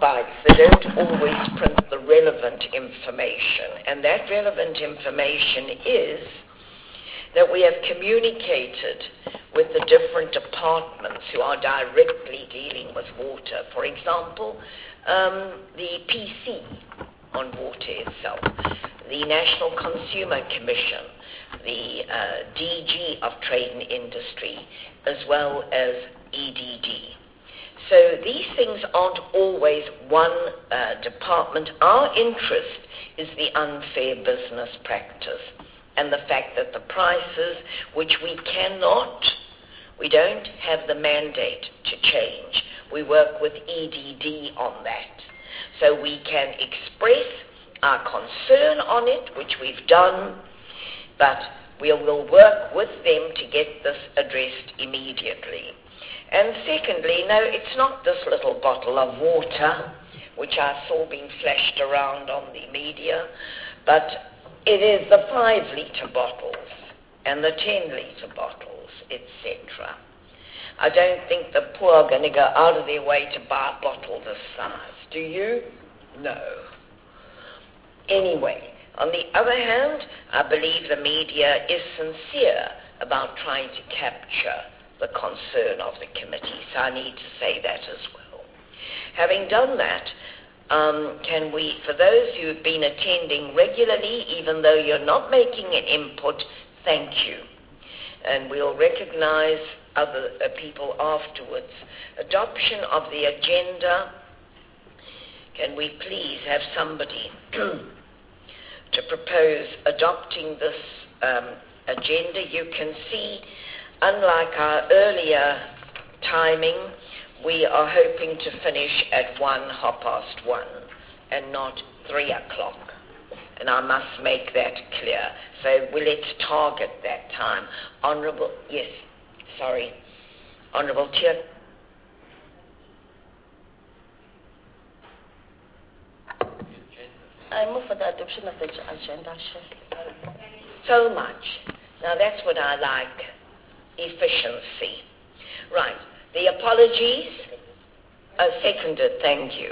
bikes, they don't always print the relevant information. And that relevant information is that we have communicated with the different departments who are directly dealing with water. For example, the PC on water itself, the National Consumer Commission, the DG of Trade and Industry, as well as EDD. So these things aren't always one department. Our interest is the unfair business practice and the fact that the prices, which we don't have the mandate to change. We work with EDD on that. So we can express our concern on it, which we've done, but we will work with them to get this addressed immediately. And secondly, no, it's not this little bottle of water, which I saw being flashed around on the media, but it is the 5-litre bottles and the 10-litre bottles, etc. I don't think the poor are going to go out of their way to buy a bottle this size. Do you? No. Anyway, on the other hand, I believe the media is sincere about trying to capture the concern of the committee, so I need to say that as well. Having done that, can we, for those who have been attending regularly, even though you're not making an input, thank you. And we'll recognize other people afterwards. Adoption of the agenda. Can we please have somebody to propose adopting this agenda? You can see, unlike our earlier timing, we are hoping to finish at 1:30 and not 3 o'clock. And I must make that clear. So let's target that time. Honourable Chair. I move for the adoption of the agenda, Chair. So much. Now that's what I like. Efficiency. Right. The apologies are seconded. Thank you.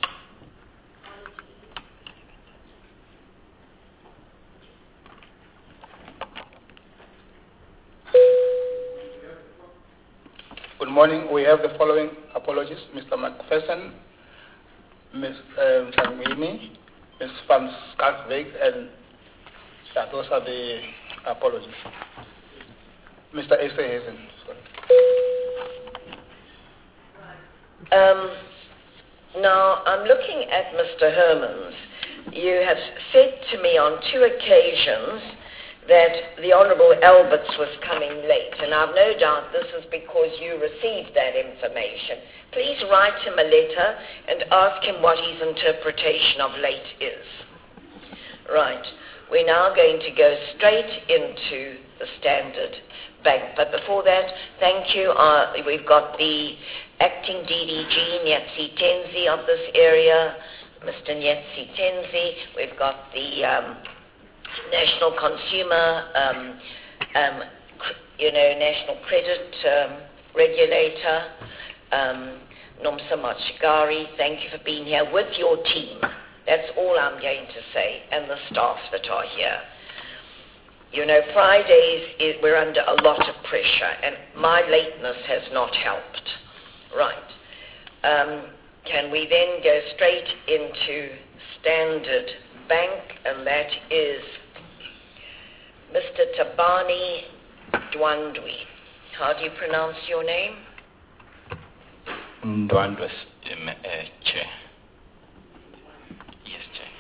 Good morning. We have the following apologies. Mr. McPherson, Ms. Changmini, Ms. Van Skalsbeek, and those are the apologies. Mr. Esterhuizen. Now, I'm looking at Mr. Hermans. You have said to me on 2 occasions that the Honourable Alberts was coming late, and I've no doubt this is because you received that information. Please write him a letter and ask him what his interpretation of late is. Right. We're now going to go straight into the Standard Bank. But before that, thank you. We've got the acting DDG, Nyatsi Tenzi, of this area, Mr. Nyatsi Tenzi. We've got the National Consumer, National Credit Regulator, Nomsa Machigari. Thank you for being here with your team. That's all I'm going to say, and the staff that are here. You know, Fridays, we're under a lot of pressure, and my lateness has not helped. Right. Can we then go straight into Standard Bank, and that is Mr. Tabani Dwandwi. How do you pronounce your name? Ndwandwe, Chair. Yes, Chair.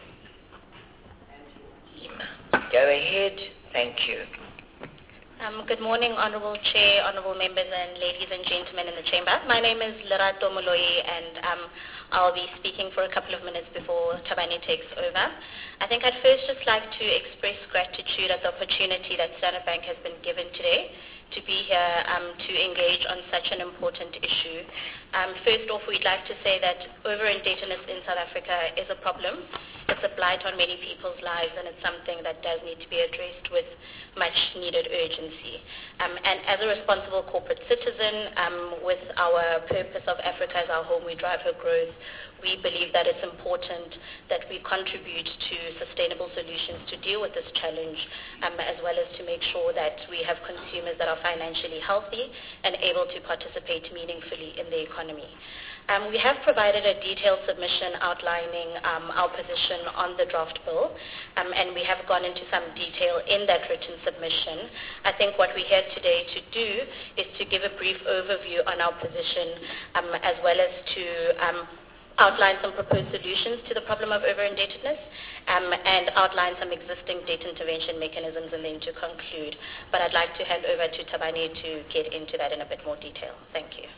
Go ahead. Thank you. Good morning, Honourable Chair, Honourable Members, and ladies and gentlemen in the Chamber. My name is Lerato Moloi, and I'll be speaking for a couple of minutes before Tabani takes over. I think I'd first just like to express gratitude at the opportunity that Standard Bank has been given today to be here to engage on such an important issue. First off, we'd like to say that over-indebtedness in South Africa is a problem. It's a blight on many people's lives, and it's something that does need to be addressed with much needed urgency. And as a responsible corporate citizen, with our purpose of Africa as our home, we drive her growth, we believe that it's important that we contribute to sustainable solutions to deal with this challenge, as well as to make sure that we have consumers that are financially healthy and able to participate meaningfully in the economy. We have provided a detailed submission outlining our position on the draft bill, and we have gone into some detail in that written submission. I think what we're here today to do is to give a brief overview on our position, as well as to outline some proposed solutions to the problem of over-indebtedness, and outline some existing debt intervention mechanisms, and then to conclude. But I'd like to hand over to Thabani to get into that in a bit more detail. Thank you.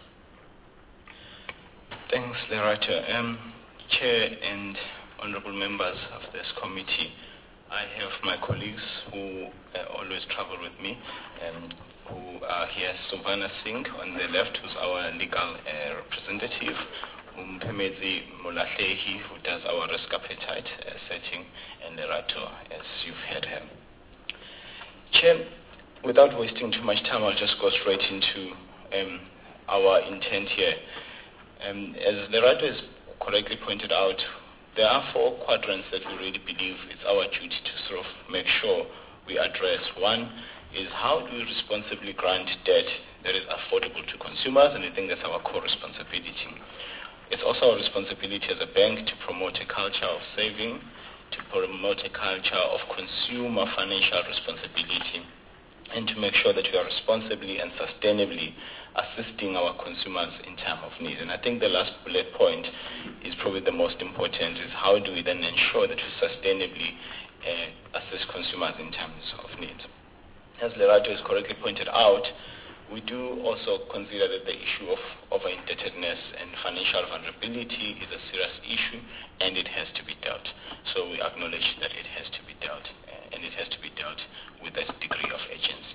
Thanks, Lerato. Chair and honorable members of this committee, I have my colleagues who always travel with me, who are here. Suvana Singh on the left, who's our legal representative, Mpemezi Molahlehi, who does our risk appetite setting, and Lerato, as you've heard her. Chair, without wasting too much time, I'll just go straight into our intent here. As Lerato has correctly pointed out, there are 4 quadrants that we really believe it's our duty to sort of make sure we address. One is, how do we responsibly grant debt that is affordable to consumers, and I think that's our core responsibility. It's also our responsibility as a bank to promote a culture of saving, to promote a culture of consumer financial responsibility, and to make sure that we are responsibly and sustainably assisting our consumers in time of need. And I think the last bullet point is probably the most important, is how do we then ensure that we sustainably assist consumers in times of need. As Lerato has correctly pointed out, we do also consider that the issue of over-indebtedness and financial vulnerability is a serious issue, and it has to be dealt. So we acknowledge that it has to be dealt, and it has to be dealt with a degree of urgency.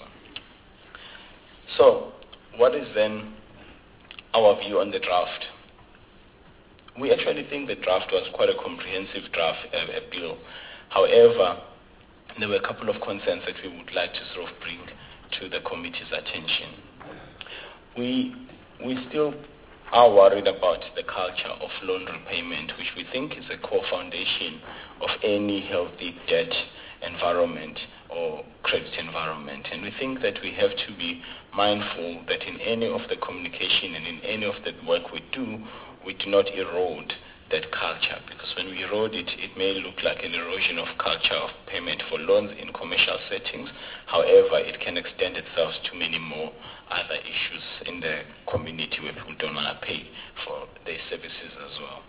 So, what is then our view on the draft? We actually think the draft was quite a comprehensive draft, a bill. However, there were a couple of concerns that we would like to sort of bring to the committee's attention. We still are worried about the culture of loan repayment, which we think is a core foundation of any healthy debt environment or credit environment. And we think that we have to be mindful that in any of the communication and in any of the work we do not erode that culture, because when we erode it, it may look like an erosion of culture of payment for loans in commercial settings. However, it can extend itself to many more other issues in the community where people don't want to pay for their services as well.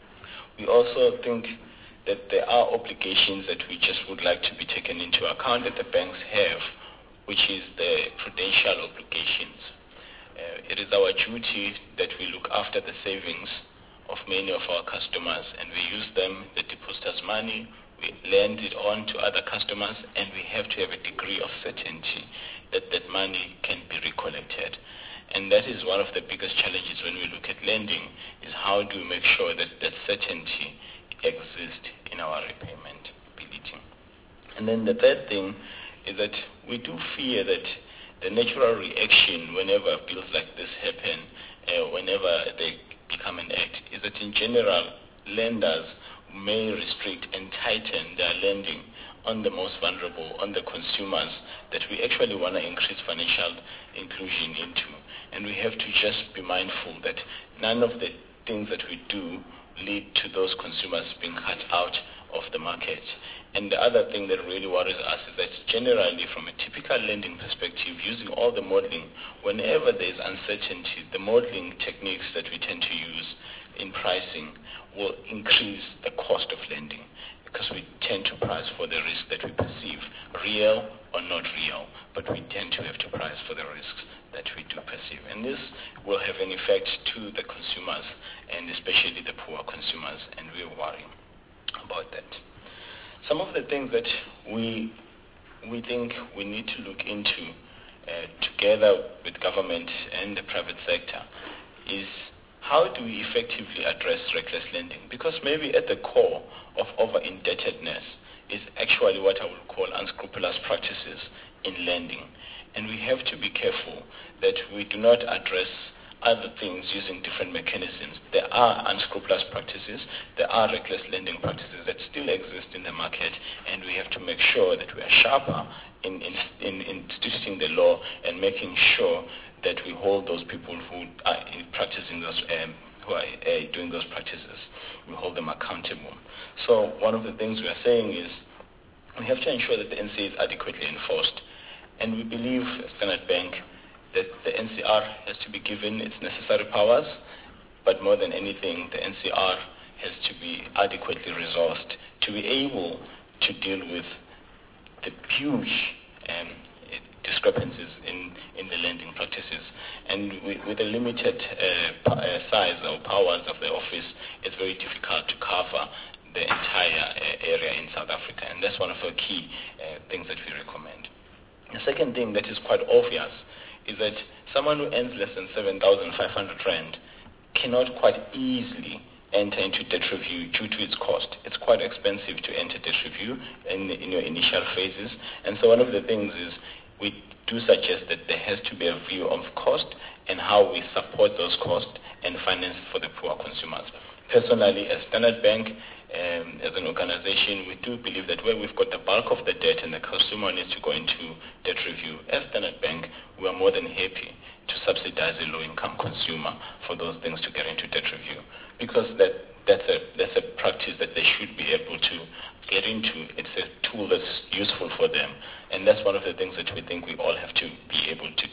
We also think that there are obligations that we just would like to be taken into account that the banks have, which is the prudential obligations. It is our duty that we look after the savings of many of our customers, and we use them, the depositors' money, we lend it on to other customers, and we have to have a degree of certainty that that money can be recollected. And that is one of the biggest challenges when we look at lending, is how do we make sure that that certainty exists in our repayment ability. And then the third thing is that we do fear that the natural reaction whenever bills like this happen, whenever they become an act, is that in general, lenders may restrict and tighten their lending on the most vulnerable, on the consumers that we actually want to increase financial inclusion into. And we have to just be mindful that none of the things that we do lead to those consumers being cut out of the market. And the other thing that really worries us is that generally, from a typical lending perspective, using all the modeling, whenever there's uncertainty, the modeling techniques that we tend to use in pricing will increase the cost of lending, because we tend to price for the risk that we perceive, real or not real, but we tend to have to price for the risks that we do perceive. And this will have an effect to the consumers, and especially the poor consumers, and we worry about that. Some of the things that we think we need to look into together with government and the private sector is, how do we effectively address reckless lending? Because maybe at the core of over-indebtedness is actually what I would call unscrupulous practices in lending. And we have to be careful that we do not address other things using different mechanisms. There are unscrupulous practices, there are reckless lending practices that still exist in the market, and we have to make sure that we are sharper in instituting the law and making sure that we hold those people who are practicing those who are doing those practices. We hold them accountable. So one of the things we are saying is we have to ensure that the NCA is adequately enforced. And we believe, at Standard Bank, that the NCR has to be given its necessary powers, but more than anything, the NCR has to be adequately resourced to be able to deal with the huge discrepancies in the lending practices. And with the limited size or powers of the office, it's very difficult to cover the entire area in South Africa. And that's one of our key things that we recommend. The second thing that is quite obvious is that someone who earns less than 7,500 Rand cannot quite easily enter into debt review due to its cost. It's quite expensive to enter debt review in your initial phases. And so one of the things is we do suggest that there has to be a view of cost and how we support those costs and finance for the poor consumers. Personally, as Standard Bank, as an organization, we do believe that where we've got the bulk of the debt and the consumer needs to go into debt review, as Standard Bank, we are more than happy to subsidize a low-income consumer for those things to get into debt review, because that's a practice that they should be able to get into. It's a tool that's useful for them, and that's one of the things that we think we all have to be able to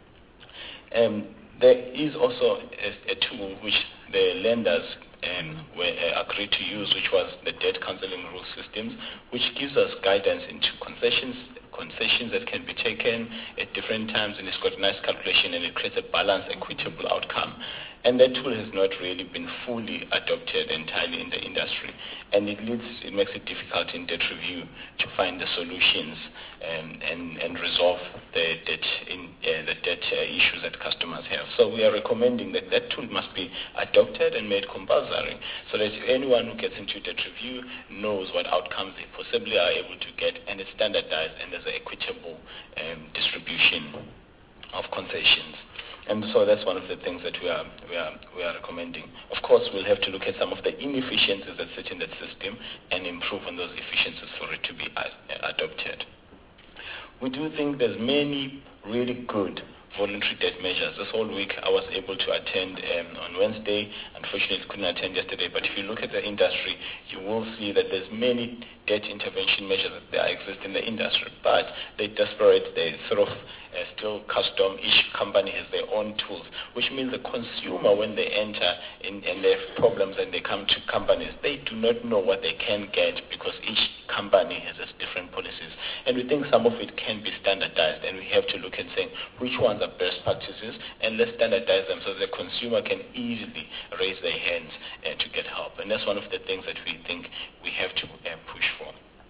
do. There is also a tool which the lenders were agreed to use, which was the debt counseling rule systems, which gives us guidance into concessions that can be taken at different times, and it's got a nice calculation and it creates a balanced, equitable outcome. And that tool has not really been fully adopted entirely in the industry, and it makes it difficult in debt review to find the solutions and resolve the debt issues that customers have. So we are recommending that that tool must be adopted and made compulsory, so that anyone who gets into debt review knows what outcomes they possibly are able to get, and it's standardized and there's an equitable distribution of concessions. And so that's one of the things that we are recommending. Of course, we'll have to look at some of the inefficiencies that sit in that system and improve on those efficiencies for it to be adopted. We do think there's many really good voluntary debt measures. This whole week I was able to attend on Wednesday. Unfortunately, couldn't attend yesterday. But if you look at the industry, you will see that there's many debt intervention measures that exist in the industry. But they're desperate. They sort of still custom. Each company has their own tools, which means the consumer, when they enter and they have problems and they come to companies, they do not know what they can get because each company has its different policies. And we think some of it can be standardized, and we have to look and say which ones are best practices, and let's standardize them so the consumer can easily raise their hands to get help. And that's one of the things that we think we have to push for.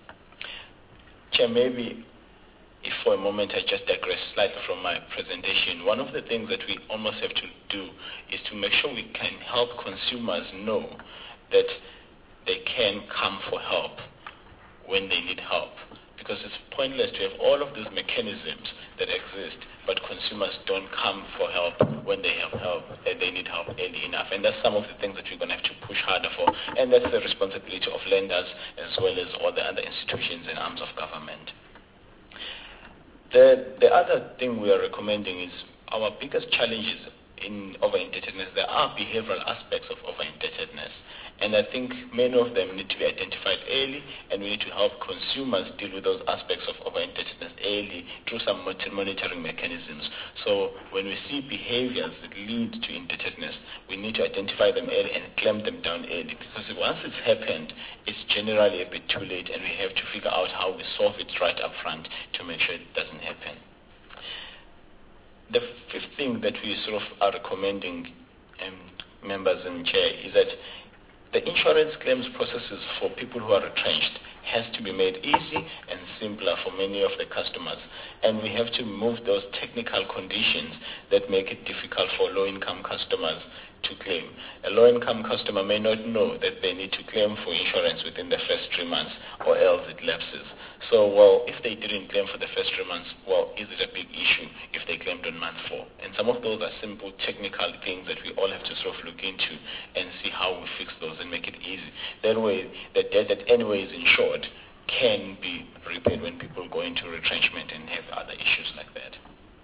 Chair, maybe if for a moment I just digress slightly from my presentation, one of the things that we almost have to do is to make sure we can help consumers know that they can come for help when they need help. Because it's pointless to have all of these mechanisms that exist, but consumers don't come for help when they have help, they need help early enough. And that's some of the things that we're going to have to push harder for. And that's the responsibility of lenders as well as all the other institutions and arms of government. The other thing we are recommending is our biggest challenges in over-indebtedness. There are behavioral aspects of over-indebtedness. And I think many of them need to be identified early, and we need to help consumers deal with those aspects of over-indebtedness early through some monitoring mechanisms. So when we see behaviors that lead to indebtedness, we need to identify them early and clamp them down early, because once it's happened, it's generally a bit too late, and we have to figure out how we solve it right up front to make sure it doesn't happen. The fifth thing that we sort of are recommending, members and chair, is that the insurance claims processes for people who are retrenched has to be made easy and simpler for many of the customers. And we have to move those technical conditions that make it difficult for low-income customers to claim. A low-income customer may not know that they need to claim for insurance within the first 3 months, or else it lapses. So, well, if they didn't claim for the first 3 months, well, is it a big issue if they claimed on month 4? And some of those are simple technical things that we all have to sort of look into and see how we fix those and make it easy. That way, the debt that anyway is insured can be repaid when people go into retrenchment and have other issues like that.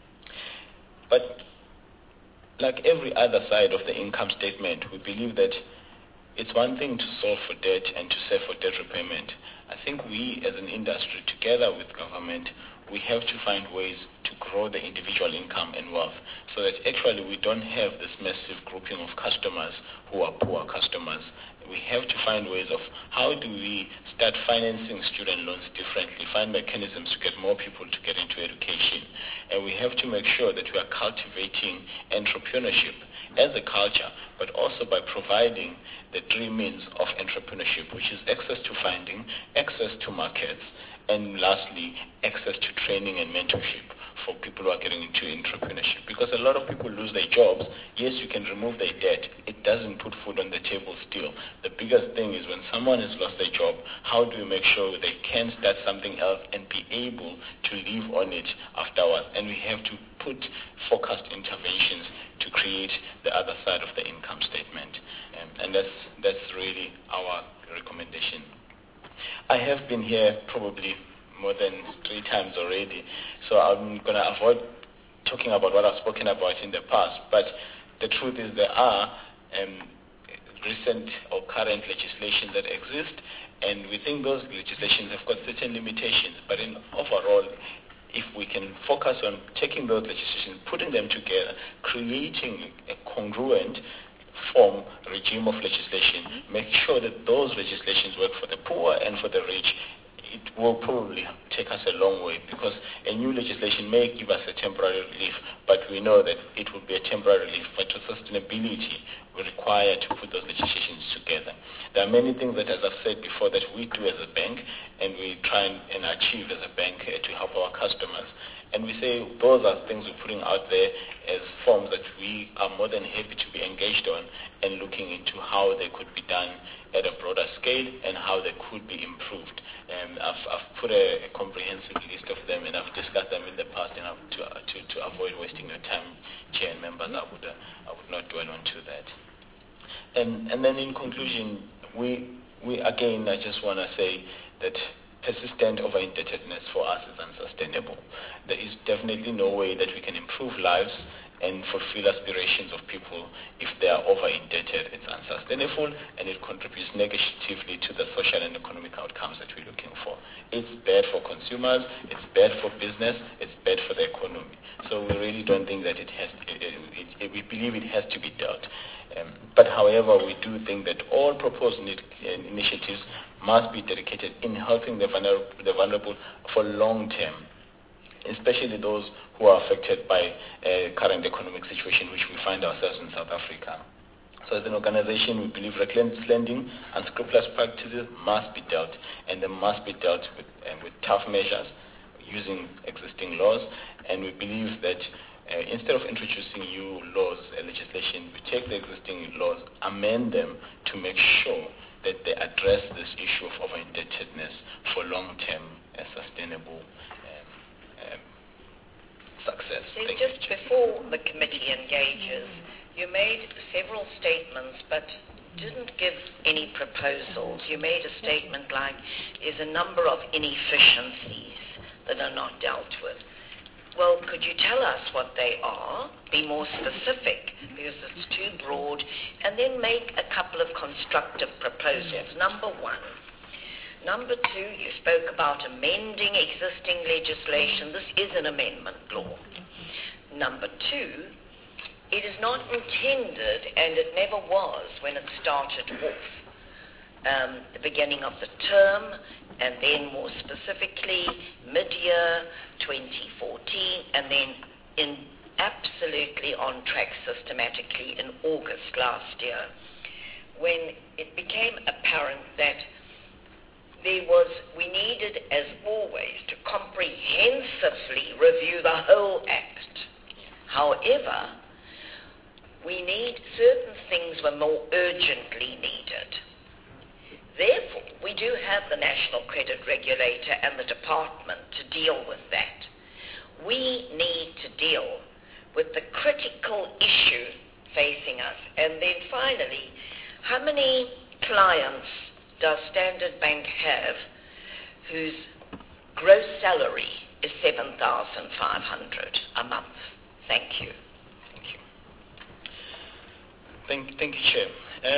But like every other side of the income statement, we believe that it's one thing to solve for debt and to save for debt repayment. I think we as an industry, together with government, we have to find ways to grow the individual income and wealth so that actually we don't have this massive grouping of customers who are poor customers. We have to find ways of how do we start financing student loans differently, find mechanisms to get more people to get into education. And we have to make sure that we are cultivating entrepreneurship as a culture, but also by providing the 3 means of entrepreneurship, which is access to funding, access to markets, and lastly, access to training and mentorship for people who are getting into entrepreneurship. Because a lot of people lose their jobs. Yes, you can remove their debt. It doesn't put food on the table still. The biggest thing is when someone has lost their job, how do we make sure they can start something else and be able to live on it afterwards? And we have to put focused interventions to create the other side of the income statement. And that's really our recommendation. I have been here probably more than 3 times already, so I'm going to avoid talking about what I've spoken about in the past, but the truth is there are recent or current legislation that exist, and we think those legislations have got certain limitations, but in overall, if we can focus on taking those legislations, putting them together, creating a congruent form, regime of legislation, make sure that those legislations work for the poor and for the rich, it will probably take us a long way, because a new legislation may give us a temporary relief, but we know that it will be a temporary relief. But for sustainability, we require to put those legislations together. There are many things that, as I've said before, that we do as a bank, and we try and achieve as a bank to help our customers. And we say those are things we're putting out there as forms that we are more than happy to be engaged on and looking into how they could be done at a broader scale and how they could be improved. I've put a comprehensive list of them, and I've discussed them in the past, and to avoid wasting your time, Chair and members, I would not dwell onto that. And then in conclusion, we again, I just want to say that persistent over-indebtedness for us is unsustainable. There is definitely no way that we can improve lives and fulfill aspirations of people if they are over-indebted. It's unsustainable, and it contributes negatively to the social and economic outcomes that we're looking for. It's bad for consumers, it's bad for business, it's bad for the economy. So we really don't think that we believe it has to be dealt. But however, we do think that all proposed initiatives must be dedicated in helping the vulnerable for long term, especially those who are affected by current economic situation which we find ourselves in South Africa. So as an organization, we believe reckless lending, unscrupulous practices must be dealt, and they must be dealt with tough measures using existing laws. And we believe that instead of introducing new laws and legislation, we take the existing laws, amend them to make sure that they address this issue of over-indebtedness for long-term and sustainable success. So just before the committee engages, you made several statements but didn't give any proposals. You made a statement like there's a number of inefficiencies that are not dealt with. Well, could you tell us what they are? Be more specific, because it's too broad, and then make a couple of constructive proposals. Number 1. Number 2, you spoke about amending existing legislation. This is an amendment law. Number 2, it is not intended, and it never was when it started off, the beginning of the term, and then more specifically mid-year 2014, and then in absolutely on track systematically in August last year, when it became apparent that we needed, as always, to comprehensively review the whole Act. However, we need certain things have the National Credit Regulator and the department to deal with that. We need to deal with the critical issue facing us. And then finally, how many clients does Standard Bank have whose gross salary is 7,500 a month? Thank you. Thank you, Chair.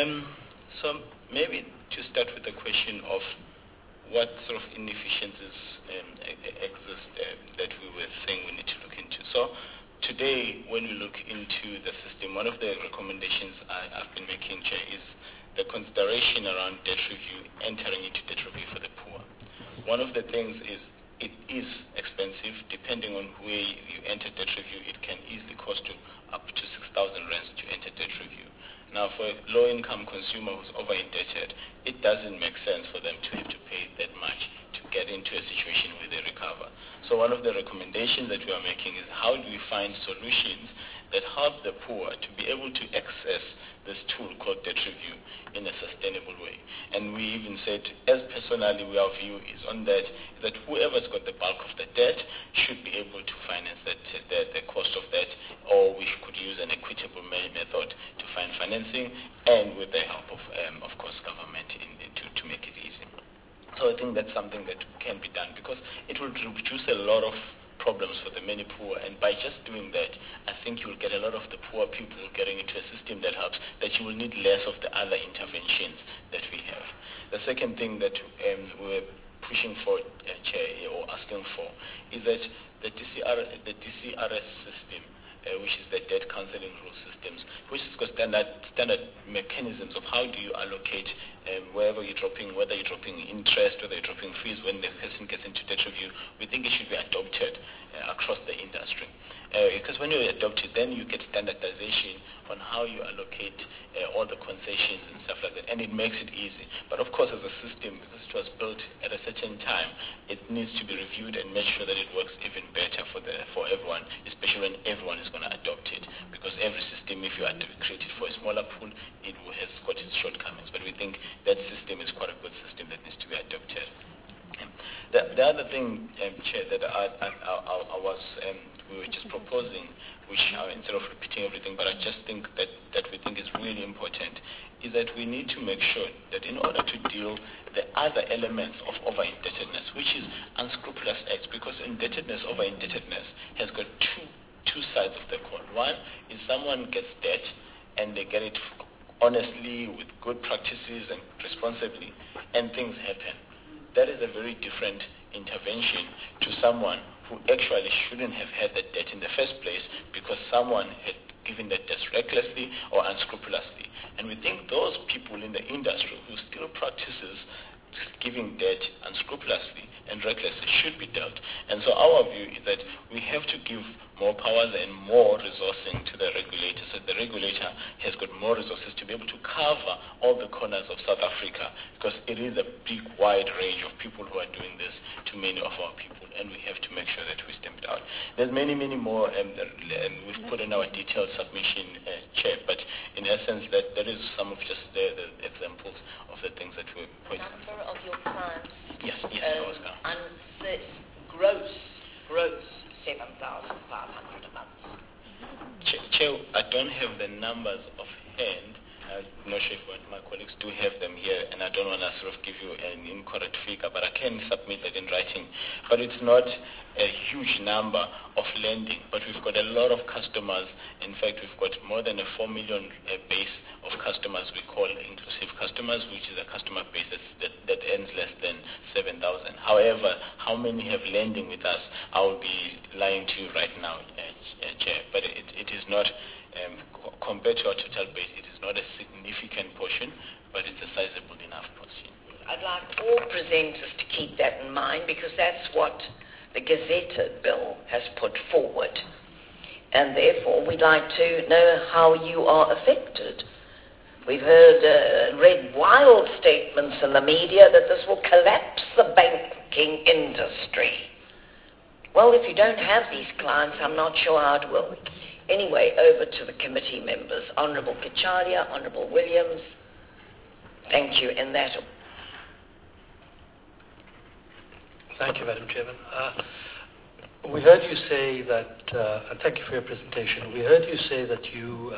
So maybe to start with the question of what sort of inefficiencies exist that we were saying we need to look into. So today, when we look into the system, one of the recommendations I've been making, Chair, is the consideration around debt review, entering into debt review for the poor. One of the things is it is expensive. Depending on where you enter debt review, it can easily cost you up to 6,000 rands to enter debt review. Now, for a low-income consumer who's over-indebted, it doesn't make sense for them to have to pay that much to get into a situation where they recover. So one of the recommendations that we are making is how do we find solutions that help the poor to be able to access this tool called debt review in a sustainable way. And we even said, as personally, our view is on that whoever's got the bulk of the debt should be able to finance that, the cost of that, or we could use an equitable method to find financing, and with the help of course, government to make it easy. So I think that's something that can be done because it will reduce a lot of problems for the many poor, and by just doing that, I think you will get a lot of the poor people getting into a system that helps, that you will need less of the other interventions that we have. The second thing that we're pushing for, Chair, or asking for, is that the DCRS system, which is the debt counseling rule systems, which has got standard mechanisms of how do you allocate whether you're dropping interest, whether you're dropping fees when the person gets into debt review. We think it should be adopted across the industry. Because when you adopt it, then you get standardization on how you allocate all the concessions and stuff like that, and it makes it easy. But of course, as a system, because it was built at a certain time, it needs to be reviewed and make sure that it works even better for everyone, especially when everyone is going to adopt it. Because every system, if you had to create it for a smaller pool, it has got its shortcomings. But we think that system is quite a good system that needs to be adopted. The other thing, Chair, that we were just proposing, which instead of repeating everything, but I just think that we think is really important, is that we need to make sure that in order to deal the other elements of over-indebtedness, which is unscrupulous acts, because indebtedness, over-indebtedness, has got two sides of the coin. One is someone gets debt and they get it honestly with good practices and responsibly, and things happen. That is a very different intervention to someone who actually shouldn't have had that debt in the first place because someone had given that debt recklessly or unscrupulously. And we think those people in the industry who still practices giving debt unscrupulously and recklessly should be dealt. And so our view is that we have to give more powers and more resourcing to the regulator, so the regulator has got more resources to be able to cover all the corners of South Africa, because it is a big, wide range of people who are doing this to many of our people, and we have to make sure that we stamp it out. There's many more, we've put in our detailed submission, Chair, but in essence, that is some of just the examples of the things that we're pointing out. Number of your clients. Yes, Oscar. Gross 7,500 a month. Chair, I don't have the numbers offhand. I'm not sure if my colleagues do have them here, and I don't want to sort of give you an incorrect figure, but I can submit that in writing. But it's not a huge number of lending, but we've got a lot of customers. In fact, we've got more than a 4 million base of customers we call inclusive customers, which is a customer base that earns less than 7,000. However, how many have lending with us, I will be lying to you right now, Chair. But it is not, compared to our total base, it is not a significant portion, but it's a sizable enough portion. I'd like all presenters to keep that in mind, because that's what the gazetted bill has put forward. And therefore, we'd like to know how you are affected. We've heard, read wild statements in the media that this will collapse the banking industry. Well, if you don't have these clients, I'm not sure how it will. Anyway, over to the committee members. Honourable Kacharia, Honourable Williams. Thank you. In that. Thank you, Madam Chairman. We heard you say that, and thank you for your presentation, we heard you say that you,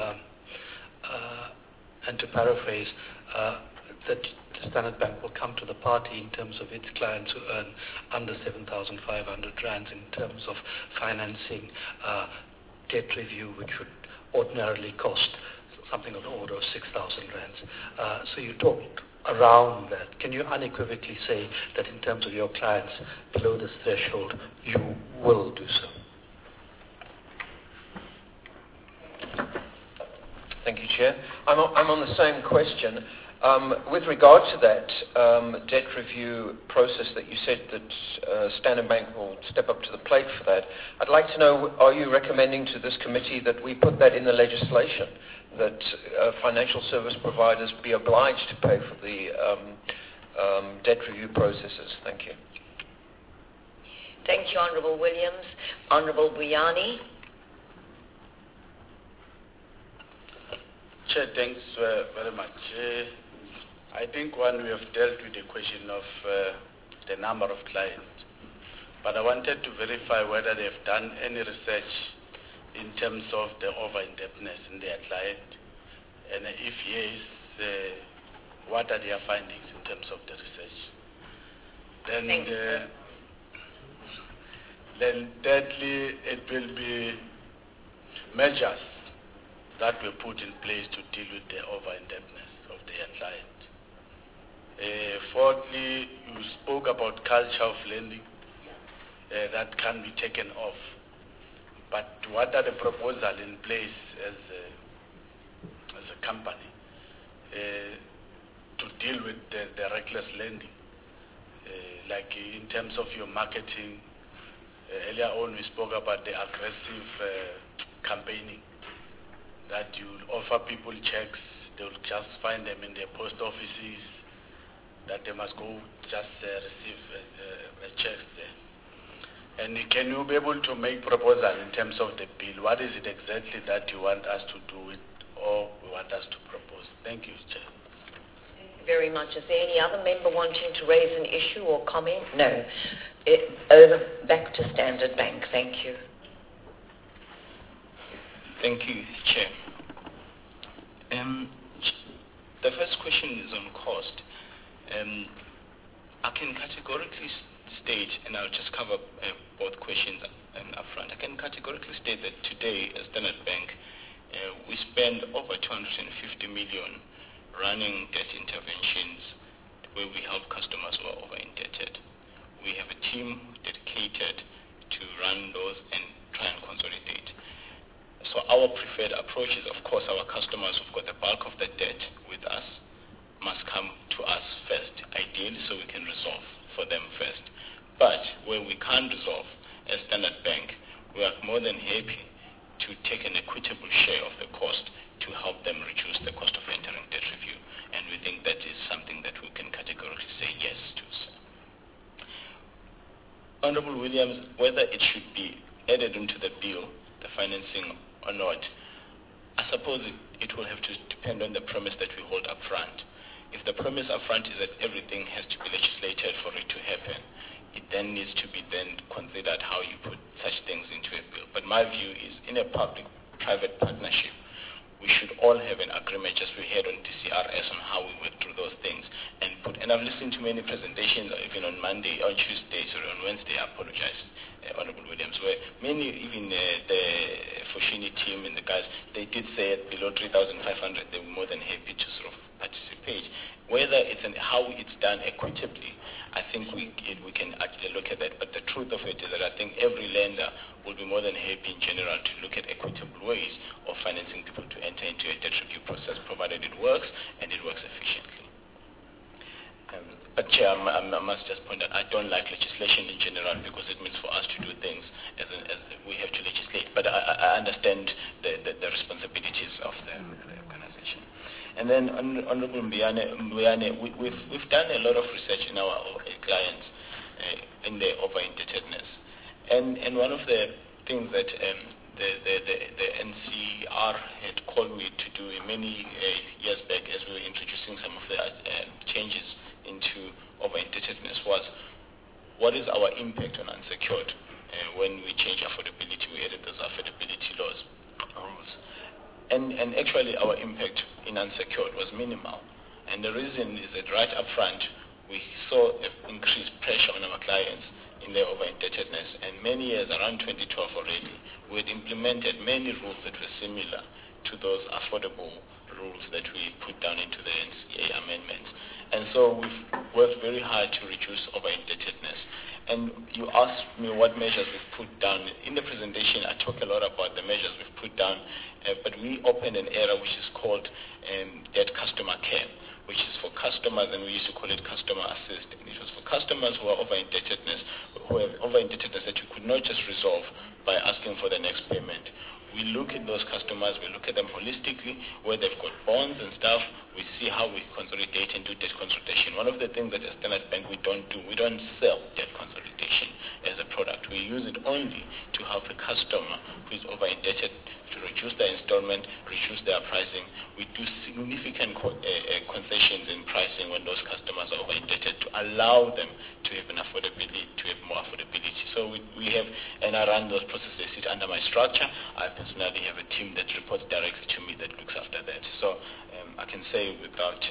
and to paraphrase, that Standard Bank will come to the party in terms of its clients who earn under 7,500 rands in terms of financing debt review, which would ordinarily cost something on the order of 6,000 rands. So you talked around that. Can you unequivocally say that in terms of your clients below this threshold, you will do so? Thank you, Chair. I'm on the same question. With regard to that debt review process that you said that Standard Bank will step up to the plate for that, I'd like to know, are you recommending to this committee that we put that in the legislation, that financial service providers be obliged to pay for the debt review processes? Thank you. Thank you, Honourable Williams. Honourable Buyani. Chair, thanks very much. I think we have dealt with the question of the number of clients, but I wanted to verify whether they've done any research in terms of the over-indebtedness in their client, and if yes, what are their findings in terms of the research? Then thirdly, it will be measures that were put in place to deal with the over-indebtedness of their client. Fourthly, you spoke about culture of lending that can be taken off. But what are the proposals in place as a company to deal with the reckless lending? Like in terms of your marketing, earlier on we spoke about the aggressive campaigning, that you offer people checks, they will just find them in their post offices, that they must go just receive checks there. And can you be able to make proposal in terms of the bill? What is it exactly that you want us to do it, or want us to propose? Thank you, Chair. Thank you very much. Is there any other member wanting to raise an issue or comment? No. Back to Standard Bank. Thank you. Thank you, Chair. The first question is on cost. I can categorically state, and I'll just cover both questions up front. I can categorically state that today at Standard Bank, we spend over 250 million running debt interventions where we help customers who are over-indebted. We have a team dedicated to run those and try and consolidate. So our preferred approach is, of course, our customers who've got the bulk of the debt with us must come to us first, ideally, so we can resolve for them first. But where we can't resolve, as Standard Bank, we are more than happy to take an equitable share of the cost to help them reduce the cost of entering debt review. And we think that is something that we can categorically say yes to. Honourable Williams, whether it should be added into the bill, the financing or not, I suppose it will have to depend on the premise that we hold up front. If the premise up front is that everything has to be legislated for it to happen, it then needs to be then considered how you put such things into a bill. But my view is, in a public-private partnership, we should all have an agreement, just we heard on DCRS, on how we work through those things and put. And I've listened to many presentations, even on Monday, on Tuesday, sorry, on Wednesday, I apologize, Honourable Williams, where many, even the Foshini team and the guys, they did say at below 3,500, they were more than happy to sort of participate. Whether it's how it's done equitably, I think we can actually look at that. But the truth of it is that I think every lender will be more than happy in general to look at equitable ways of financing people to enter into a debt review process, provided it works and it works efficiently. But Chair, I must just point out, I don't like legislation in general because it means for us to do things as we have to legislate. But I understand the responsibilities of the organization. And then, Honourable Mbuyane, we've done a lot of research in our clients in their over-indebtedness. And one of the things that the NCR had called me to do many years back as we were introducing some of the changes into over-indebtedness was what is our impact on unsecured? When we change affordability, we added those affordability laws, rules. And actually our impact in unsecured was minimal. And the reason is that right up front, we saw increased pressure on our clients in their over-indebtedness. And many years, around 2012 already, we had implemented many rules that were similar to those affordable rules that we put down into the NCA amendments. And so we've worked very hard to reduce over-indebtedness. And you asked me what measures we've put down. In the presentation, I talk a lot about the measures we've put down, but we opened an area which is called debt customer care, which is for customers, and we used to call it customer assist. And it was for customers who are over-indebtedness, who have over-indebtedness that you could not just resolve by asking for the next payment. We look at those customers, we look at them holistically, where they've got bonds and stuff. We see how we consolidate and do debt consolidation. One of the things that at Standard Bank we don't do, we don't sell debt consolidation as a product. We use it only to help a customer who is over-indebted to reduce their installment, reduce their pricing. We do significant concessions in pricing when those customers are over-indebted to allow them to have an affordability, to have more affordability. So we have, and I run those processes. They sit under my structure. I personally have a team that reports directly to me that looks after that. So I can say without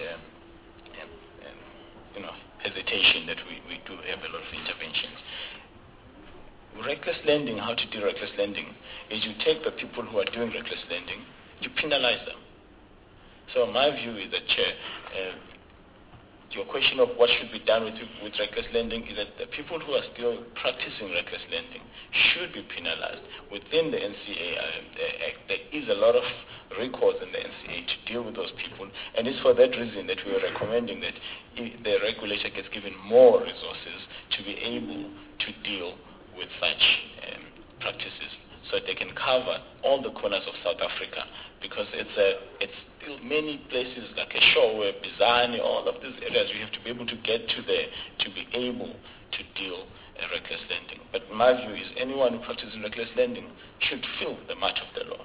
hesitation that we do have a lot of interventions. Reckless lending, how to do reckless lending, is you take the people who are doing reckless lending, you penalize them. So my view is that, Chair, your question of what should be done with reckless lending is that the people who are still practicing reckless lending should be penalized. Within the NCA Act, there is a lot of recourse in the NCA to deal with those people, and it's for that reason that we are recommending that the regulator gets given more resources to be able to deal with such practices, so they can cover all the corners of South Africa, because it's still many places like Eshowe, Bizani, all of these areas you have to be able to get to there to be able to deal reckless lending. But my view is anyone who practices reckless lending should feel the march of the law.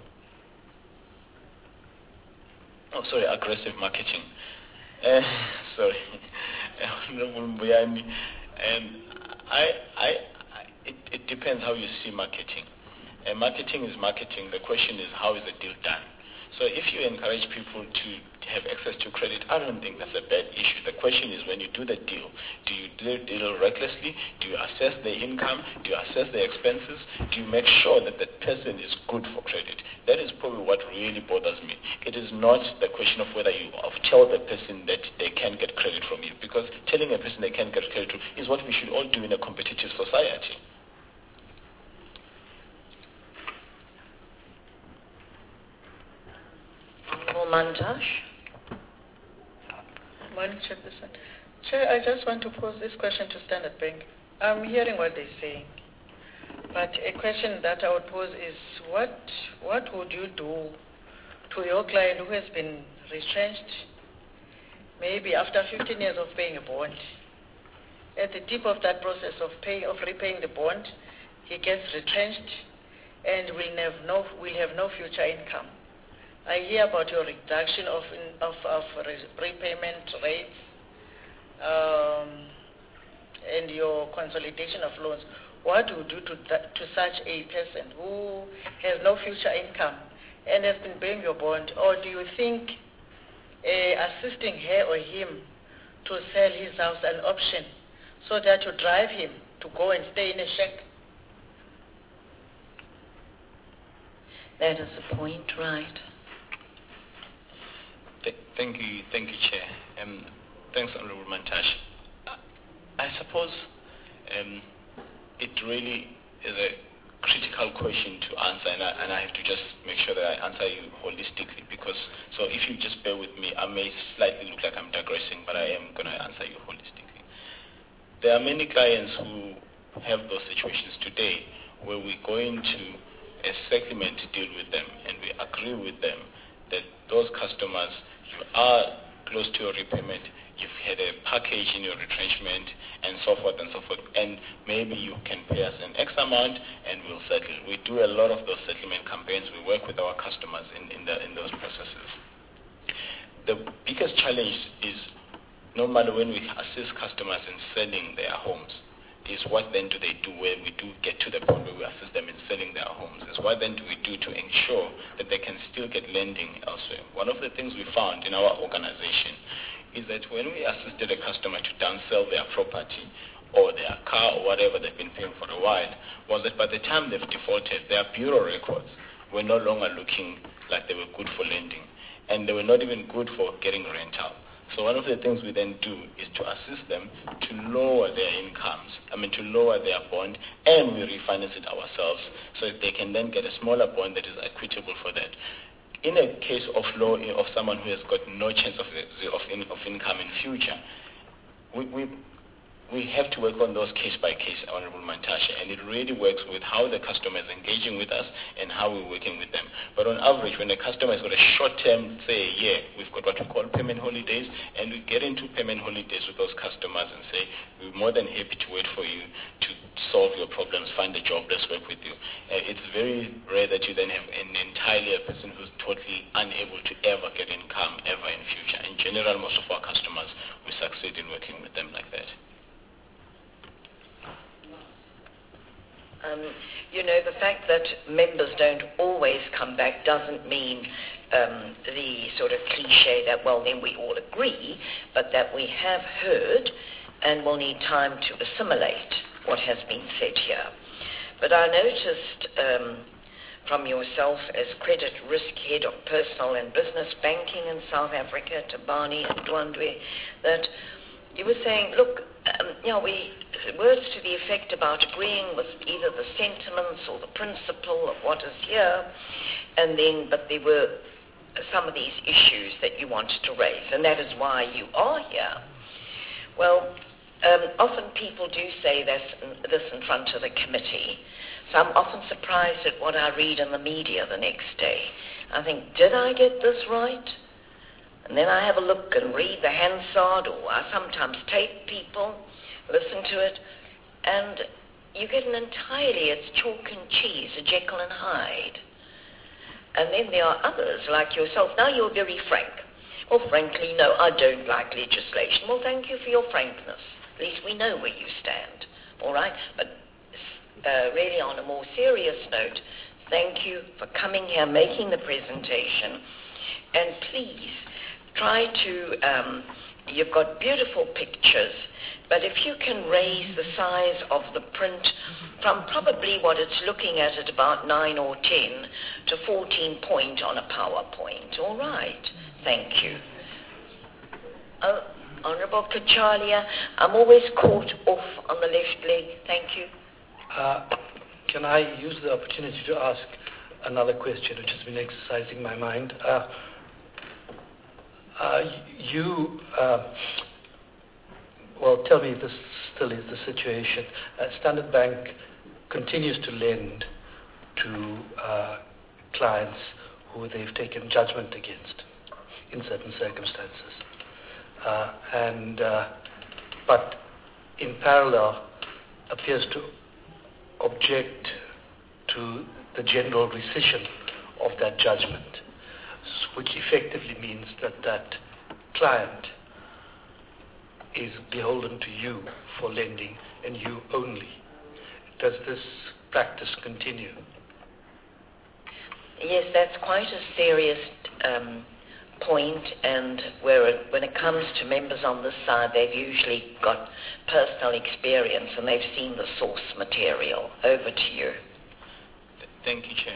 Oh, sorry, aggressive marketing. Sorry, Honorable Mbuyani. It depends how you see marketing. Marketing is marketing. The question is, how is the deal done? So if you encourage people to have access to credit, I don't think that's a bad issue. The question is, when you do the deal, do you do the deal recklessly? Do you assess their income? Do you assess their expenses? Do you make sure that that person is good for credit? That is probably what really bothers me. It is not the question of whether you tell the person that they can get credit from you, because telling a person they can get credit from is what we should all do in a competitive society. Mantash. Morning, Chairperson. Chair, I just want to pose this question to Standard Bank. I'm hearing what they're saying, but a question that I would pose is, what would you do to your client who has been retrenched, maybe after 15 years of paying a bond? At the tip of that process of repaying the bond, he gets retrenched and will have no future income. I hear about your reduction of repayment rates and your consolidation of loans. What would you do to such a person who has no future income and has been paying your bond? Or do you think assisting her or him to sell his house an option so that you drive him to go and stay in a shack? That is the point, right? Thank you, Chair. Thanks, Honorable Mantash. I suppose it really is a critical question to answer, and I have to just make sure that I answer you holistically, because, so if you just bear with me, I may slightly look like I'm digressing, but I am going to answer you holistically. There are many clients who have those situations today where we go into a settlement deal with them and we agree with them that those customers, you are close to your repayment, you've had a package in your retrenchment, and so forth, and maybe you can pay us an X amount and we'll settle. We do a lot of those settlement campaigns. We work with our customers in those processes. The biggest challenge is normally when we assist customers in selling their homes, is what then do they do when we do get to the point where we assist them in selling their homes? Is what then do we do to ensure that they can still get lending elsewhere? One of the things we found in our organization is that when we assisted a customer to downsell their property or their car or whatever they've been paying for a while, was that by the time they've defaulted, their bureau records were no longer looking like they were good for lending, and they were not even good for getting rental. So one of the things we then do is to assist them to lower their incomes, to lower their bond, and we refinance it ourselves so that they can then get a smaller bond that is equitable for that. In a case of someone who has got no chance of income in future, we have to work on those case by case, Honorable Mantashe, and it really works with how the customer is engaging with us and how we're working with them. But on average, when a customer has got a short term, say a year, we've got what we call payment holidays, and we get into payment holidays with those customers and say, we're more than happy to wait for you to solve your problems, find a job, let's work with you. It's very rare that you then have entirely a person who's totally unable to ever get income ever in future. In general, most of our customers, we succeed in working with them like that. The fact that members don't always come back doesn't mean the sort of cliche that, well, then we all agree, but that we have heard and will need time to assimilate what has been said here. But I noticed from yourself as credit risk head of personal and business banking in South Africa, Tabani and Dwandwe, that you were saying, look, words to the effect about agreeing with either the sentiments or the principle of what is here, but there were some of these issues that you wanted to raise, and that is why you are here. Well, often people do say this in front of the committee, so I'm often surprised at what I read in the media the next day. I think, did I get this right? And then I have a look and read the Hansard, or I sometimes tape people, listen to it, and you get it's chalk and cheese, a Jekyll and Hyde. And then there are others like yourself. Now you're very frank. Well, frankly, no, I don't like legislation. Well, thank you for your frankness. At least we know where you stand, all right? But really on a more serious note, thank you for coming here, making the presentation, and please, try to, you've got beautiful pictures, but if you can raise the size of the print from probably what it's looking at about 9 or 10 to 14 point on a PowerPoint. All right. Thank you. Oh, Honourable Kachalia, I'm always caught off on the left leg. Thank you. Can I use the opportunity to ask another question which has been exercising my mind? Tell me if this still is the situation. Standard Bank continues to lend to clients who they've taken judgment against in certain circumstances. But in parallel appears to object to the general rescission of that judgment, which effectively means that client is beholden to you for lending and you only. Does this practice continue? Yes, that's quite a serious point, and when it comes to members on this side, they've usually got personal experience and they've seen the source material. Over to you. Thank you, Chair.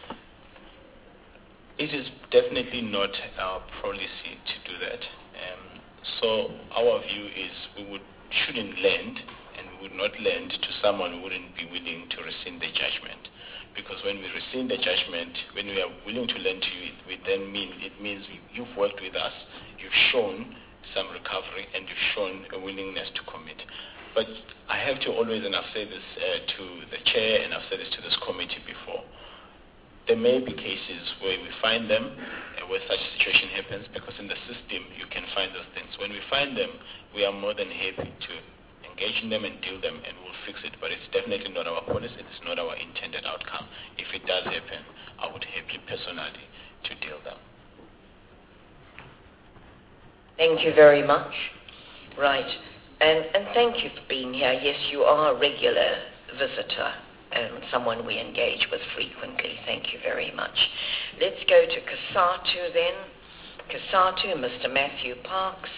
It is definitely not our policy to do that. So our view is we shouldn't lend, and we would not lend to someone who wouldn't be willing to rescind the judgment. Because when we rescind the judgment, when we are willing to lend to you, it means you've worked with us, you've shown some recovery, and you've shown a willingness to commit. But I have to always, and I've said this to the chair, and I've said this to this committee before, there may be cases where we find them, where such a situation happens, because in the system you can find those things. When we find them, we are more than happy to engage in them and deal them, and we'll fix it. But it's definitely not our policy, it's not our intended outcome. If it does happen, I would happy personally to deal them. Thank you very much. Right. And thank you for being here. Yes, you are a regular visitor and someone we engage with frequently. Thank you very much. Let's go to COSATU then. COSATU, Mr. Matthew Parks.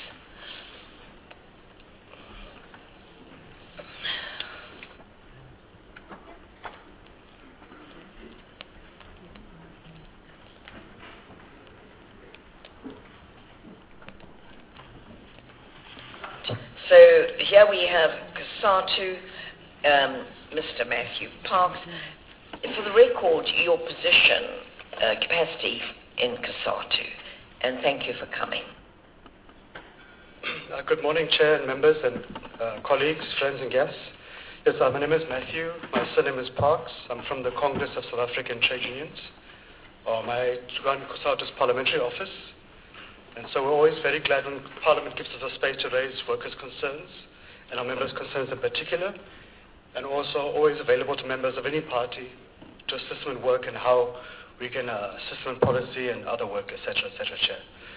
So here we have COSATU, Mr. Matthew Parks. For the record, your position, capacity in COSATU, and thank you for coming. Good morning, Chair and members and colleagues, friends and guests. Yes, my name is Matthew. My surname is Parks. I'm from the Congress of South African Trade Unions. I run COSATU's parliamentary office. And so we're always very glad when Parliament gives us a space to raise workers' concerns, and our members' concerns in particular, and also always available to members of any party to assist them in work and how we can assist them in policy and other work, etc., Chair.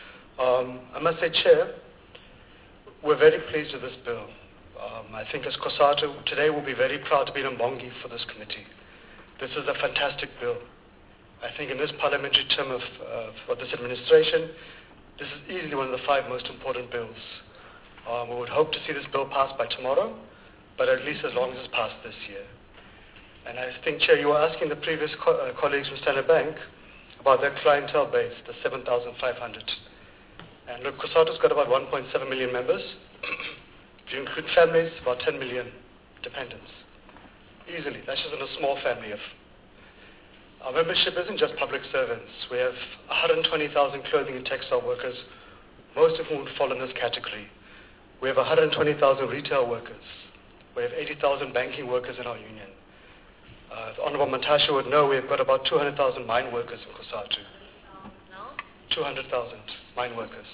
I must say, Chair, we're very pleased with this bill. I think as COSATU, today we'll be very proud to be in Mbongi for this committee. This is a fantastic bill. I think in this parliamentary term for this administration, this is easily one of the 5 most important bills. We would hope to see this bill passed by tomorrow, but at least as long as it's passed this year. And I think, Chair, you were asking the previous colleagues from Standard Bank about their clientele base, the 7,500. And look, COSATU's got about 1.7 million members. If you include families, about 10 million dependents. Easily. That's just in a small family of. Our membership isn't just public servants. We have 120,000 clothing and textile workers, most of whom would fall in this category. We have 120,000 retail workers. We have 80,000 banking workers in our union. The Honorable Mantashe would know we have got about 200,000 mine workers in COSATU. 200,000 mine workers.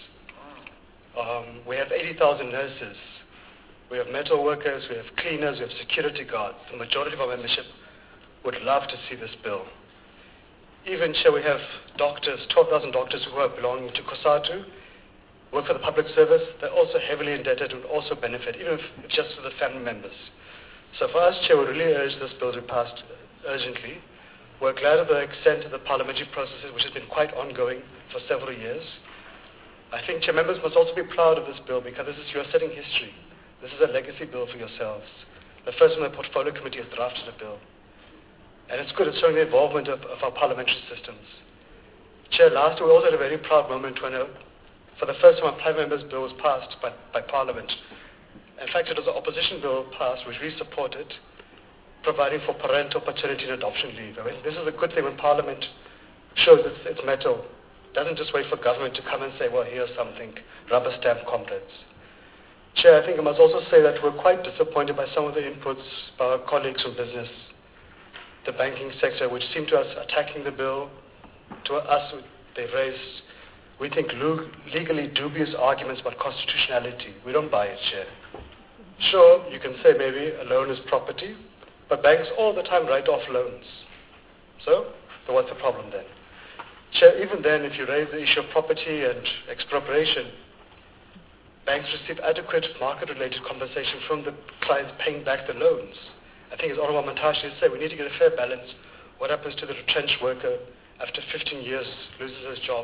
We have 80,000 nurses. We have metal workers, we have cleaners, we have security guards. The majority of our membership would love to see this bill. Even Chair, we have doctors, 12,000 doctors who are belonging to COSATU, work for the public service. They're also heavily indebted and also benefit, even if just for the family members. So for us, Chair, we really urge this bill to be passed urgently. We're glad of the extent of the parliamentary processes, which has been quite ongoing for several years. I think, Chair, members must also be proud of this bill because you're setting history. This is a legacy bill for yourselves. The first one, the Portfolio Committee has drafted a bill. And it's good, it's showing the involvement of our parliamentary systems. Chair, last year we also had a very proud moment when for the first time a prime member's bill was passed by Parliament. In fact, it was an opposition bill passed, which we supported, providing for parental, paternity and adoption leave. I mean, this is a good thing when Parliament shows its mettle. Doesn't just wait for government to come and say, well, here's something, rubber stamp comrades. Chair, I think I must also say that we're quite disappointed by some of the inputs by our colleagues from business, the banking sector, which seem to us attacking the bill. To us, they've raised, we think, legally dubious arguments about constitutionality. We don't buy it, Chair. Sure, you can say maybe a loan is property, but banks all the time write off loans. So what's the problem then? Chair, even then, if you raise the issue of property and expropriation, banks receive adequate market-related compensation from the clients paying back the loans. I think as Honorable Mantashe said, we need to get a fair balance. What happens to the retrenched worker after 15 years, loses his job,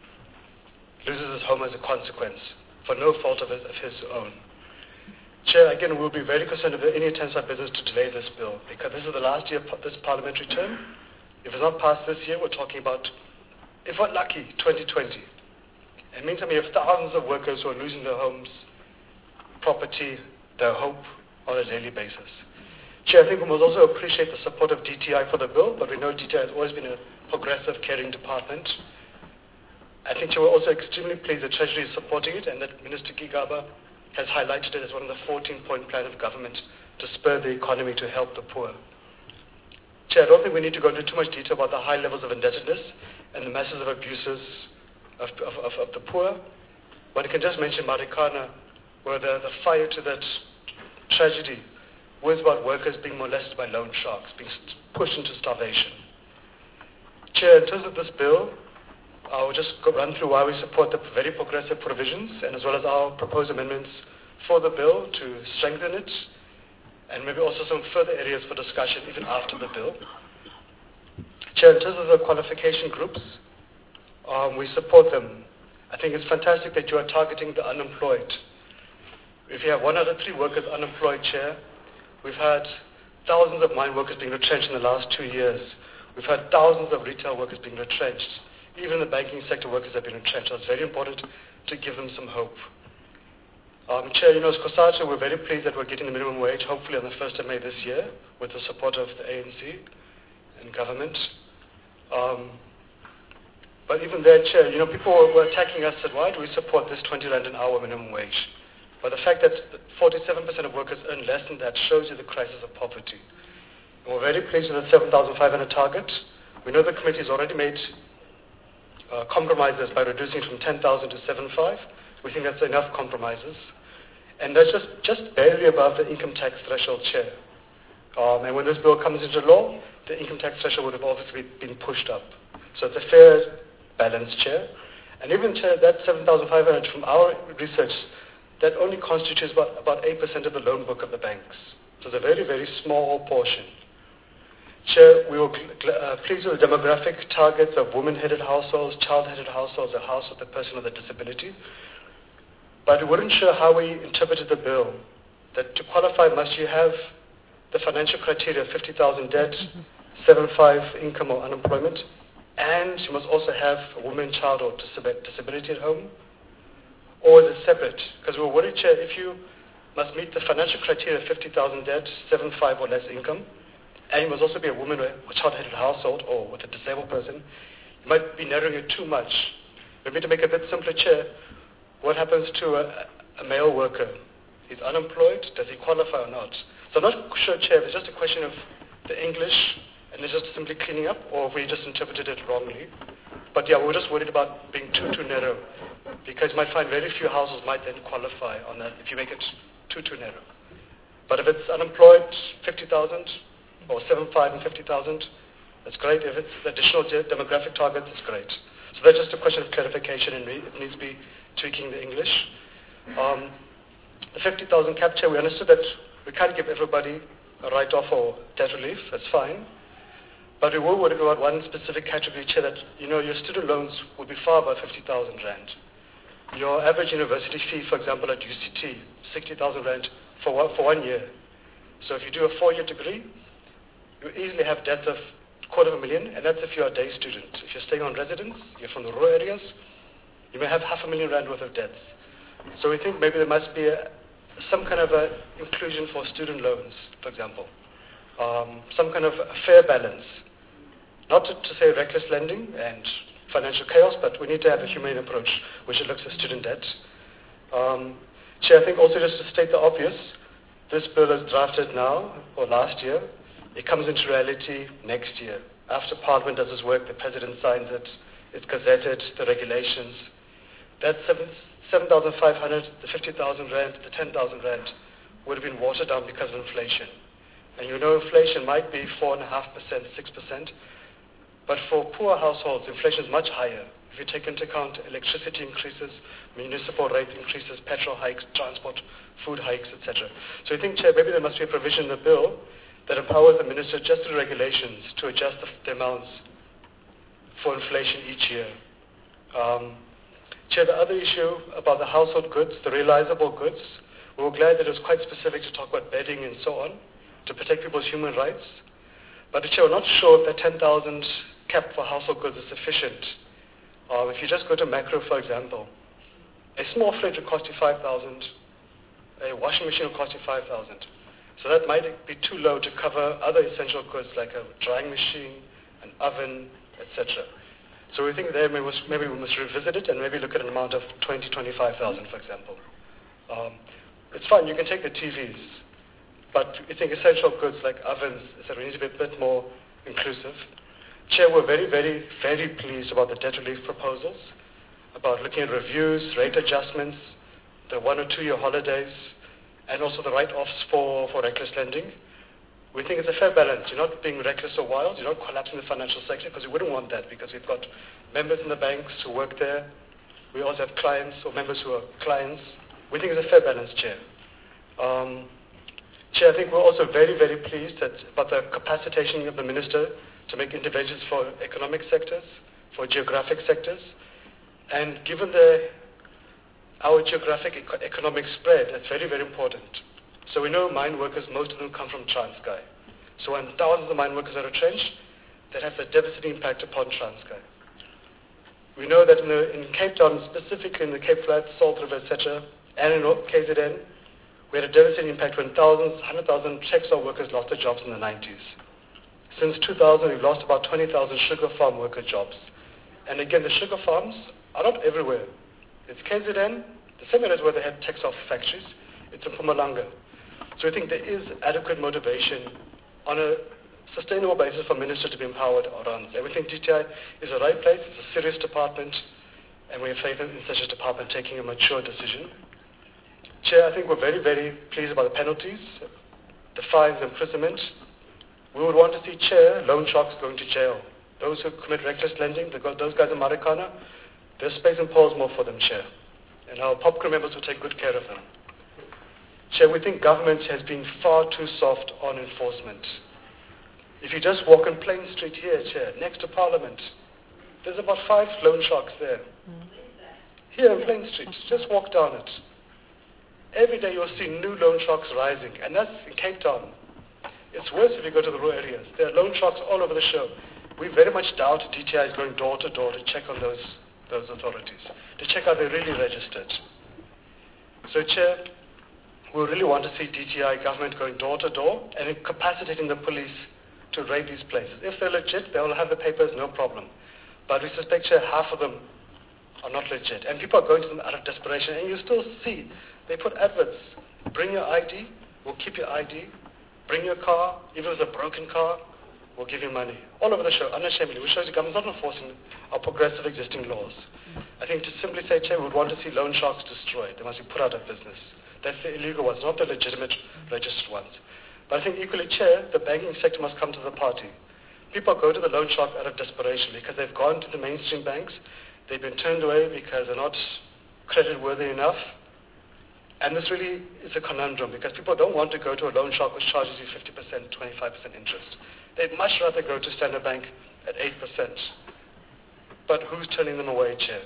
loses his home as a consequence, for no fault of his own. Chair, again, we'll be very concerned if there are any attempts by business to delay this bill, because this is the last year of this parliamentary term. If it's not passed this year, we're talking about, if we're lucky, 2020. It means that we have thousands of workers who are losing their homes, property, their hope on a daily basis. Chair, I think we must also appreciate the support of DTI for the bill, but we know DTI has always been a progressive, caring department. I think we're also extremely pleased that Treasury is supporting it and that Minister Gigaba has highlighted it as one of the 14-point plan of government to spur the economy to help the poor. Chair, I don't think we need to go into too much detail about the high levels of indebtedness and the masses of abuses of the poor. But I can just mention Marikana, where the fire to that tragedy was about workers being molested by loan sharks, being pushed into starvation. Chair, in terms of this bill, I will just run through why we support the very progressive provisions and as well as our proposed amendments for the bill to strengthen it, and maybe also some further areas for discussion even after the bill. Chair, in terms of the qualification groups, we support them. I think it's fantastic that you are targeting the unemployed. If you have 1 out of 3 workers unemployed, Chair, we've had thousands of mine workers being retrenched in the last 2 years. We've had thousands of retail workers being retrenched. Even the banking sector workers have been retrenched. So it's very important to give them some hope. Chair, as COSATU, we're very pleased that we're getting the minimum wage, hopefully on the 1st of May this year, with the support of the ANC and government. But even there, Chair, people were attacking us, said, why do we support this 20 Rand an hour minimum wage? But the fact that 47% of workers earn less than that shows you the crisis of poverty. And we're very pleased with the 7,500 target. We know the committee has already made compromises by reducing from 10,000 to 7,500. We think that's enough compromises. And that's just barely above the income tax threshold, Chair. And when this bill comes into law, the income tax threshold would have obviously been pushed up. So it's a fair balance, Chair. And even, Chair, that 7,500 from our research, that only constitutes about 8% of the loan book of the banks. So it's a very, very small portion. Chair, we were pleased with the demographic targets of women-headed households, child-headed households, a house with a person with a disability. But we weren't sure how we interpreted the bill, that to qualify must you have the financial criteria, 50,000 debt, 7.5 income or unemployment, and you must also have a woman, child or disability at home, or is it separate? Because we were worried, Chair, if you must meet the financial criteria, 50,000 debt, 7.5 or less income, and you must also be a woman with a child-headed household or with a disabled person, you might be narrowing it too much. Maybe to make it a bit simpler, Chair, what happens to a male worker? He's unemployed, does he qualify or not? So I'm not sure, Chair, if it's just a question of the English and it's just simply cleaning up, or if we just interpreted it wrongly. But yeah, we're just worried about being too narrow, because you might find very few households might then qualify on that if you make it too narrow. But if it's unemployed, 50,000, or 7.5 and 50,000, that's great. If it's additional demographic targets, it's great. So that's just a question of clarification, and it needs to be tweaking the English. The 50,000 cap, Chair, we understood that we can't give everybody a write-off or debt relief. That's fine. But we were worried about one specific category, Chair, that your student loans would be far above 50,000 Rand. Your average university fee, for example, at UCT, 60,000 Rand for 1 year. So if you do a 4-year degree, you easily have debts of 250,000, and that's if you're a day student. If you're staying on residence, you're from the rural areas, you may have 500,000 Rand worth of debts. So we think maybe there must be some kind of a inclusion for student loans, for example. Some kind of a fair balance. Not to say reckless lending and financial chaos, but we need to have a humane approach which looks at student debt. Chair, I think also just to state the obvious, this bill is drafted now, or last year. It comes into reality next year. After Parliament does its work, the President signs it, it's gazetted, the regulations. That 7,500, the 50,000 Rand, the 10,000 Rand would have been watered down because of inflation. And inflation might be 4.5%, 6%, but for poor households, inflation is much higher. If you take into account electricity increases, municipal rate increases, petrol hikes, transport, food hikes, etc. So I think, Chair, maybe there must be a provision in the bill that empowers the Minister just through regulations to adjust the amounts for inflation each year. Chair, the other issue about the household goods, the realizable goods, we were glad that it was quite specific to talk about bedding and so on, to protect people's human rights. But Chair, we're not sure if the 10,000 cap for household goods is sufficient. If you just go to Macro, for example, a small fridge will cost you 5,000, a washing machine will cost you 5,000. So that might be too low to cover other essential goods like a drying machine, an oven, etc. So we think there maybe we must revisit it and maybe look at an amount of 20,000, 25,000, for example. It's fine, you can take the TVs, but we think essential goods like ovens, etc., need to be a bit more inclusive. Chair, we're very, very, very pleased about the debt relief proposals, about looking at reviews, rate adjustments, the 1 or 2 year holidays, and also the write-offs for reckless lending. We think it's a fair balance. You're not being reckless or wild. You're not collapsing the financial sector, because we wouldn't want that, because we've got members in the banks who work there. We also have clients or members who are clients We think it's a fair balance, Chair. Chair, I think we're also very, very pleased about the capacitation of the Minister to make interventions for economic sectors, for geographic sectors. And given our geographic economic spread, that's very, very important. So we know mine workers, most of them come from Transkei. So when thousands of mine workers are retrenched, that has a devastating impact upon Transkei. We know that in Cape Town, specifically in the Cape Flats, Salt River, etc., and in KZN, we had a devastating impact when 100,000 textile workers lost their jobs in the 90s. Since 2000, we've lost about 20,000 sugar farm worker jobs. And again, the sugar farms are not everywhere. It's KZN, the same areas where they had textile factories. It's in Mpumalanga. So I think there is adequate motivation on a sustainable basis for ministers to be empowered around this. We think DTI is the right place. It's a serious department, and we have faith in such a department taking a mature decision. Chair, I think we're very, very pleased about the penalties, the fines, imprisonment. We would want to see, Chair, loan sharks going to jail. Those who commit reckless lending, those guys in Marikana, there's space in Pollsmoor for them, Chair. And our POPCRO members will take good care of them. Chair, we think government has been far too soft on enforcement. If you just walk on Plain Street here, Chair, next to Parliament, there's about 5 loan sharks there. Here on Plain Street, just walk down it. Every day you'll see new loan sharks rising, and that's in Cape Town. It's worse if you go to the rural areas. There are loan sharks all over the show. We very much doubt DTI is going door to door to check on those authorities, to check are they really registered. So, Chair, we really want to see DTI government going door to door and incapacitating the police to raid these places. If they're legit, they'll have the papers, no problem. But we suspect, Chair, half of them are not legit. And people are going to them out of desperation. And you still see, they put adverts. Bring your ID, we'll keep your ID. Bring your car, even if it's a broken car, we'll give you money. All over the show, unashamedly, which shows the government's not enforcing our progressive existing laws. I think to simply say, Chair, we would want to see loan sharks destroyed. They must be put out of business. That's the illegal ones, not the legitimate registered ones. But I think equally, Chair, the banking sector must come to the party. People go to the loan shark out of desperation because they've gone to the mainstream banks. They've been turned away because they're not credit-worthy enough. And this really is a conundrum because people don't want to go to a loan shark which charges you 50%, 25% interest. They'd much rather go to Standard Bank at 8%. But who's turning them away, Chair?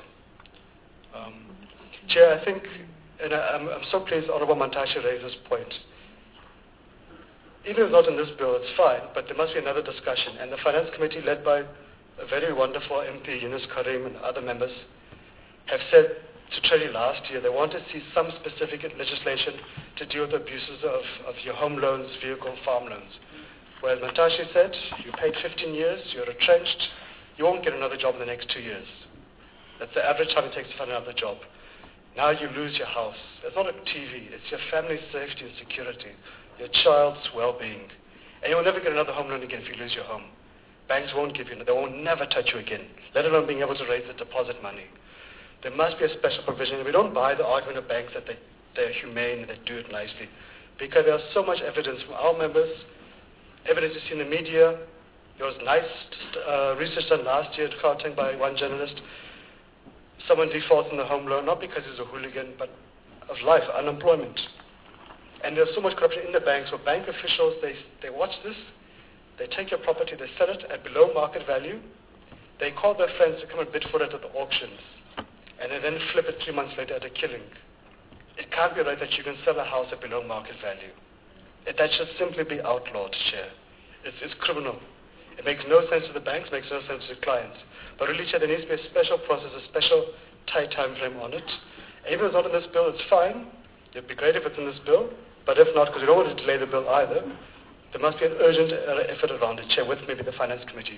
Chair, I think, and I'm so pleased Honorable Mantashe raised this point. Even if it's not in this bill, it's fine, but there must be another discussion. And the Finance Committee, led by a very wonderful MP, Yunus Karim, and other members, have said to Treasury last year they want to see some specific legislation to deal with abuses of your home loans, vehicle, farm loans. Whereas Mantashe said, you paid 15 years, you're retrenched, you won't get another job in the next 2 years. That's the average time it takes to find another job. Now you lose your house. It's not a TV, it's your family's safety and security, your child's well-being. And you will never get another home loan again if you lose your home. Banks won't give you, they will never touch you again, let alone being able to raise the deposit money. There must be a special provision. We don't buy the argument of banks that they're humane and they do it nicely, because there's so much evidence from our members, evidence you see in the media. There was nice research done last year at Gauteng by one journalist. Someone defaults on the home loan, not because he's a hooligan, but of life, unemployment. And there's so much corruption in the banks where bank officials, they watch this, they take your property, they sell it at below market value, they call their friends to come and bid for it at the auctions, and they then flip it 3 months later at a killing. It can't be right that you can sell a house at below market value. That should simply be outlawed, Chair. It's criminal. It makes no sense to the banks, makes no sense to the clients. But really, Chair, there needs to be a special process, a special tight time frame on it. And even if it's not in this bill, it's fine. It would be great if it's in this bill. But if not, because we don't want to delay the bill either, there must be an urgent effort around it, Chair, with maybe the Finance Committee.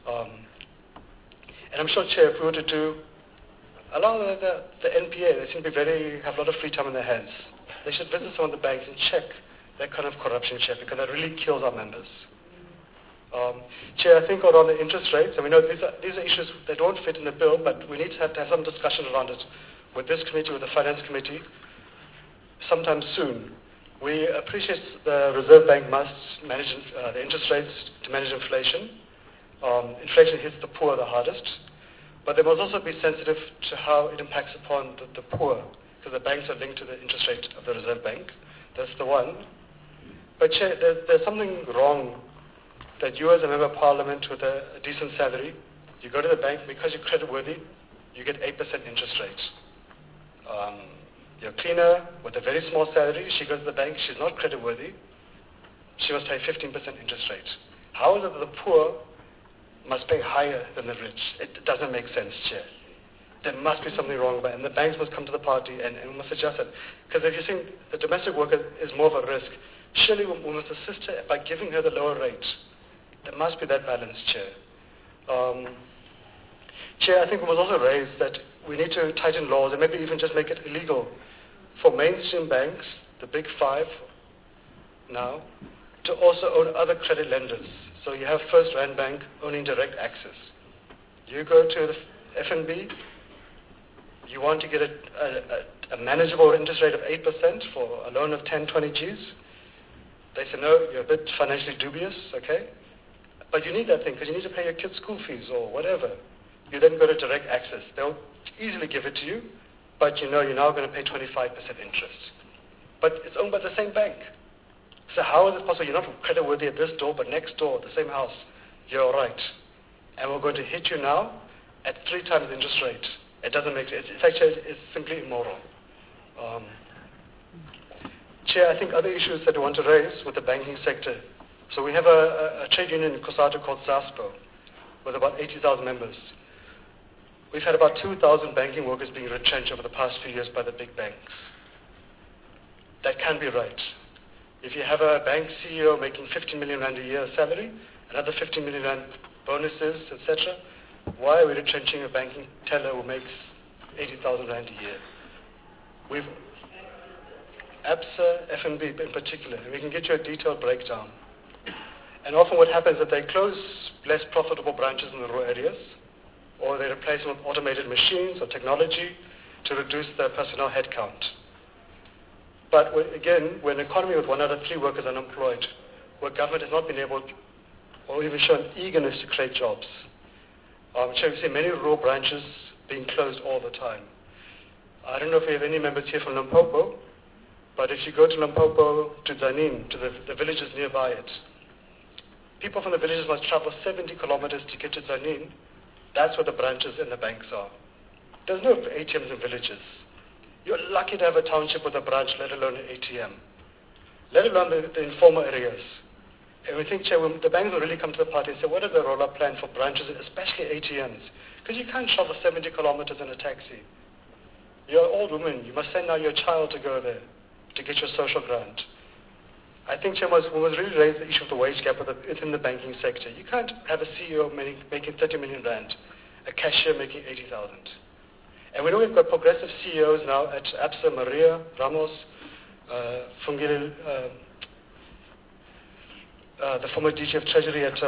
And I'm sure, Chair, if we were to allow the NPA, they seem to have a lot of free time on their hands. They should visit some of the banks and check that kind of corruption, Chair, because that really kills our members. Chair, I think around the interest rates, and we know these are issues that don't fit in the bill, but we need to have some discussion around it with this committee, with the Finance Committee, sometime soon. We appreciate the Reserve Bank must manage the interest rates to manage inflation. Inflation hits the poor the hardest, but they must also be sensitive to how it impacts upon the poor, because because the banks are linked to the interest rate of the Reserve Bank. That's the one. But Chair, there's something wrong that you as a member of parliament with a decent salary, you go to the bank, because you're creditworthy, you get 8% interest rate. Your cleaner with a very small salary, she goes to the bank, she's not creditworthy, she must pay 15% interest rate. How is it that the poor must pay higher than the rich? It doesn't make sense, Chair. There must be something wrong about it, and the banks must come to the party and we must adjust it. Because if you think the domestic worker is more of a risk, surely we must assist her by giving her the lower rate. There must be that balance, Chair. Chair, I think we must also raise that we need to tighten laws and maybe even just make it illegal for mainstream banks, the big five now, to also own other credit lenders. So you have First Rand Bank owning direct access. You go to the FNB, you want to get a manageable interest rate of 8% for a loan of 10, 20 Gs. They say, no, you're a bit financially dubious, okay? But you need that thing because you need to pay your kids' school fees or whatever. You then go to direct access. They'll easily give it to you, but you know you're now going to pay 25% interest. But it's owned by the same bank. So how is it possible you're not creditworthy at this door, but next door, the same house, you're all right? And we're going to hit you now at 3 times the interest rate. It doesn't make sense. It's simply immoral. Chair, I think other issues that we want to raise with the banking sector. So we have a trade union in COSATU called SASPO with about 80,000 members. We've had about 2,000 banking workers being retrenched over the past few years by the big banks. That can't be right. If you have a bank CEO making 50 million rand a year salary, another 50 million rand bonuses, etc., why are we retrenching a banking teller who makes 80,000 rand a year? We've ABSA, FNB in particular, and we can get you a detailed breakdown. And often what happens is that they close less profitable branches in the rural areas, or they replace them with automated machines or technology to reduce their personnel headcount. But again, we're an economy with 1 out of 3 workers unemployed, where government has not been able to, or even shown eagerness to create jobs. So we see many rural branches being closed all the time. I don't know if we have any members here from Limpopo, but if you go to Limpopo, to Tzaneen, to the villages nearby it, people from the villages must travel 70 kilometers to get to Tzaneen. That's where the branches and the banks are. There's no ATMs in villages. You're lucky to have a township with a branch, let alone an ATM. Let alone the informal areas. And we think, Chair, the banks will really come to the party and say, what is the roll-up plan for branches, especially ATMs? Because you can't travel 70 kilometers in a taxi. You're an old woman. You must send now your child to go there to get your social grant. I think, Chair, we must really raise the issue of the wage gap within the banking sector. You can't have a CEO making 30 million rand, a cashier making 80,000. And we know we've got progressive CEOs now at ABSA, Maria, Ramos, Fungile, the former DG of Treasury at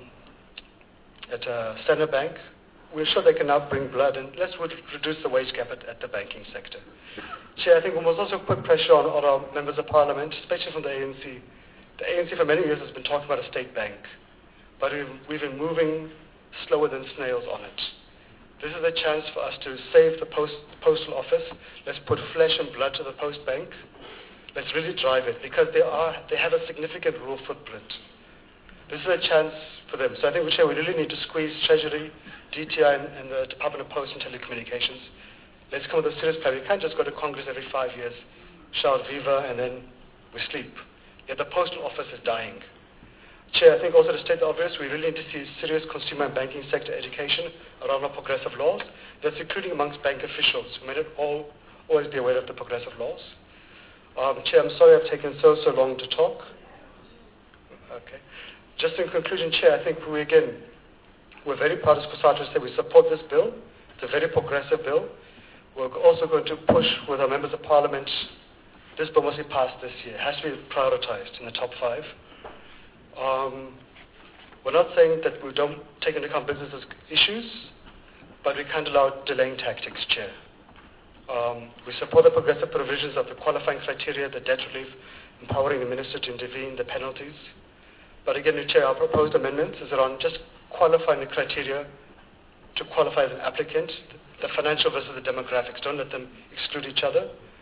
Standard Bank. We're sure they can now bring blood, and let's reduce the wage gap at the banking sector. Chair, I think we must also put pressure on our members of parliament, especially from the ANC. The ANC for many years has been talking about a state bank, but we've been moving slower than snails on it. This is a chance for us to save the postal office. Let's put flesh and blood to the post bank. Let's really drive it, because they have a significant rural footprint. This is a chance for them. So I think we really need to squeeze Treasury, DTI, and the Department of Post and Telecommunications. Let's come with a serious plan. We can't just go to Congress every 5 years, shout viva, and then we sleep. Yet the postal office is dying. Chair, I think also to state the obvious, we really need to see serious consumer and banking sector education around our progressive laws. That's including amongst bank officials who may not always be aware of the progressive laws. Chair, I'm sorry I've taken so long to talk. Okay. Just in conclusion, Chair, I think we're very proud as COSATU to say we support this bill. It's a very progressive bill. We're also going to push with our members of parliament. This bill must be passed this year. It has to be prioritized in the top 5. We're not saying that we don't take into account business issues, but we can't allow delaying tactics, Chair. We support the progressive provisions of the qualifying criteria, the debt relief, empowering the minister to intervene, the penalties. But again, Chair, our proposed amendment is around just qualifying the criteria to qualify as an applicant, the financial versus the demographics. Don't let them exclude each other.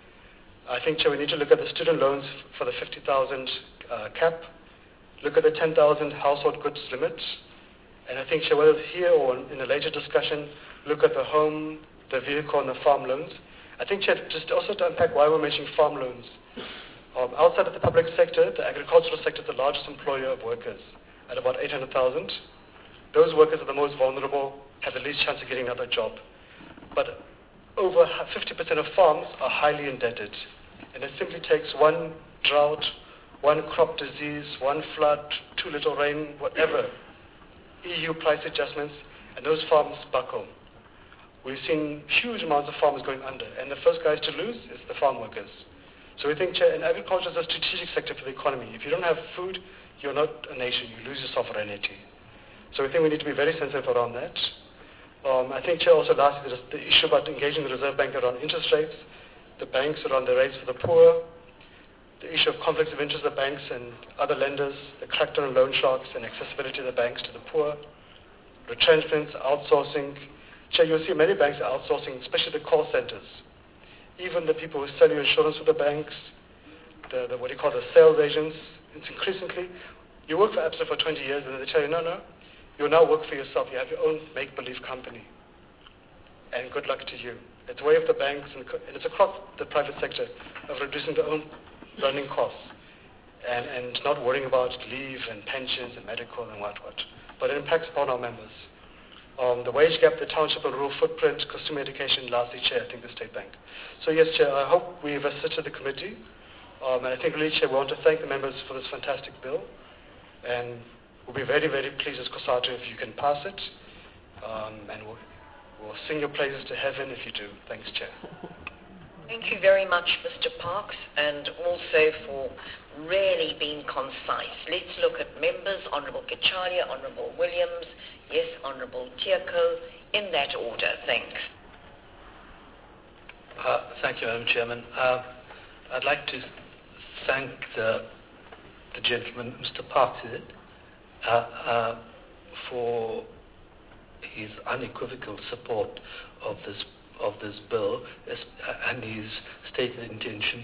I think, Chair, we need to look at the student loans for the 50,000 cap, look at the 10,000 household goods limit, and I think, Chair, whether it's here or in a later discussion, look at the home, the vehicle, and the farm loans. I think, Chair, just also to unpack why we're mentioning farm loans. Outside of the public sector, the agricultural sector is the largest employer of workers at about 800,000. Those workers are the most vulnerable, have the least chance of getting another job. But over 50% of farms are highly indebted. And it simply takes one drought, one crop disease, one flood, too little rain, whatever, EU price adjustments, and those farms buckle. We've seen huge amounts of farmers going under, and the first guys to lose is the farm workers. So we think, Chair, and agriculture is a strategic sector for the economy. If you don't have food, you're not a nation. You lose your sovereignty. So we think we need to be very sensitive around that. I think, Chair, also lastly, there's the issue about engaging the Reserve Bank around interest rates, the banks around the rates for the poor, the issue of conflicts of interest of the banks and other lenders, the crackdown on loan sharks and accessibility of the banks to the poor, retrenchments, outsourcing. Chair, you'll see many banks are outsourcing, especially the call centers. Even the people who sell you insurance with the banks, the what do you call the sales agents, it's increasingly, you work for Absa for 20 years and they tell you, no, you'll now work for yourself. You have your own make-believe company. And good luck to you. It's a way of the banks, and it's across the private sector, of reducing their own running costs and not worrying about leave and pensions and medical and what. But it impacts upon our members. The wage gap, the township and rural footprint, consumer education, lastly, Chair, I think the State Bank. So yes, Chair, I hope we've assisted the committee. And I think really, Chair, we want to thank the members for this fantastic bill. And we'll be very, very pleased as COSATU if you can pass it. And we'll sing your praises to heaven if you do. Thanks, Chair. Thank you very much, Mr. Parks, and also for really being concise. Let's look at members, Honourable Kachalia, Honourable Williams, yes, Honourable Tiako, in that order. Thanks. Thank you, Madam Chairman. I'd like to thank the gentleman, Mr. Parks, for his unequivocal support of this bill and his stated intention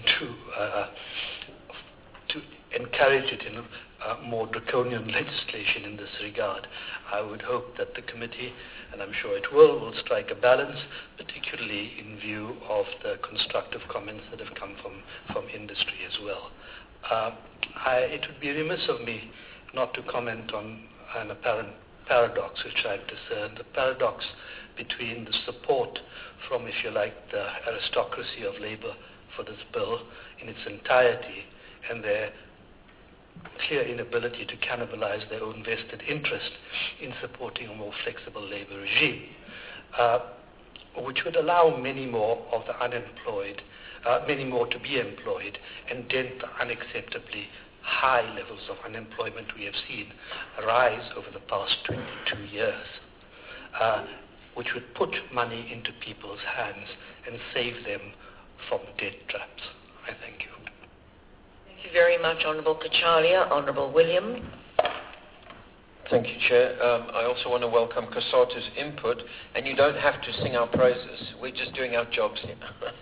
to encourage it in more draconian legislation in this regard. I would hope that the committee, and I'm sure it will strike a balance, particularly in view of the constructive comments that have come from industry as well. It would be remiss of me not to comment on an apparent paradox which I've discerned, the paradox between the support from, if you like, the aristocracy of Labour for this bill in its entirety and their clear inability to cannibalize their own vested interest in supporting a more flexible labour regime, which would allow many more of the unemployed, many more to be employed and dent the unacceptably high levels of unemployment we have seen rise over the past 22 years, which would put money into people's hands and save them from debt traps. I thank you. Thank you very much, Honourable Kachalia. Honourable Williams. Thank you, Chair. I also want to welcome COSATU's input, and you don't have to sing our praises. We're just doing our jobs here.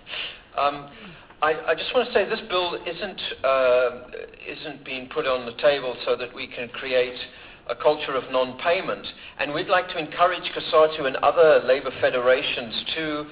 I just want to say this bill isn't being put on the table so that we can create a culture of non-payment, and we'd like to encourage COSATU and other labour federations to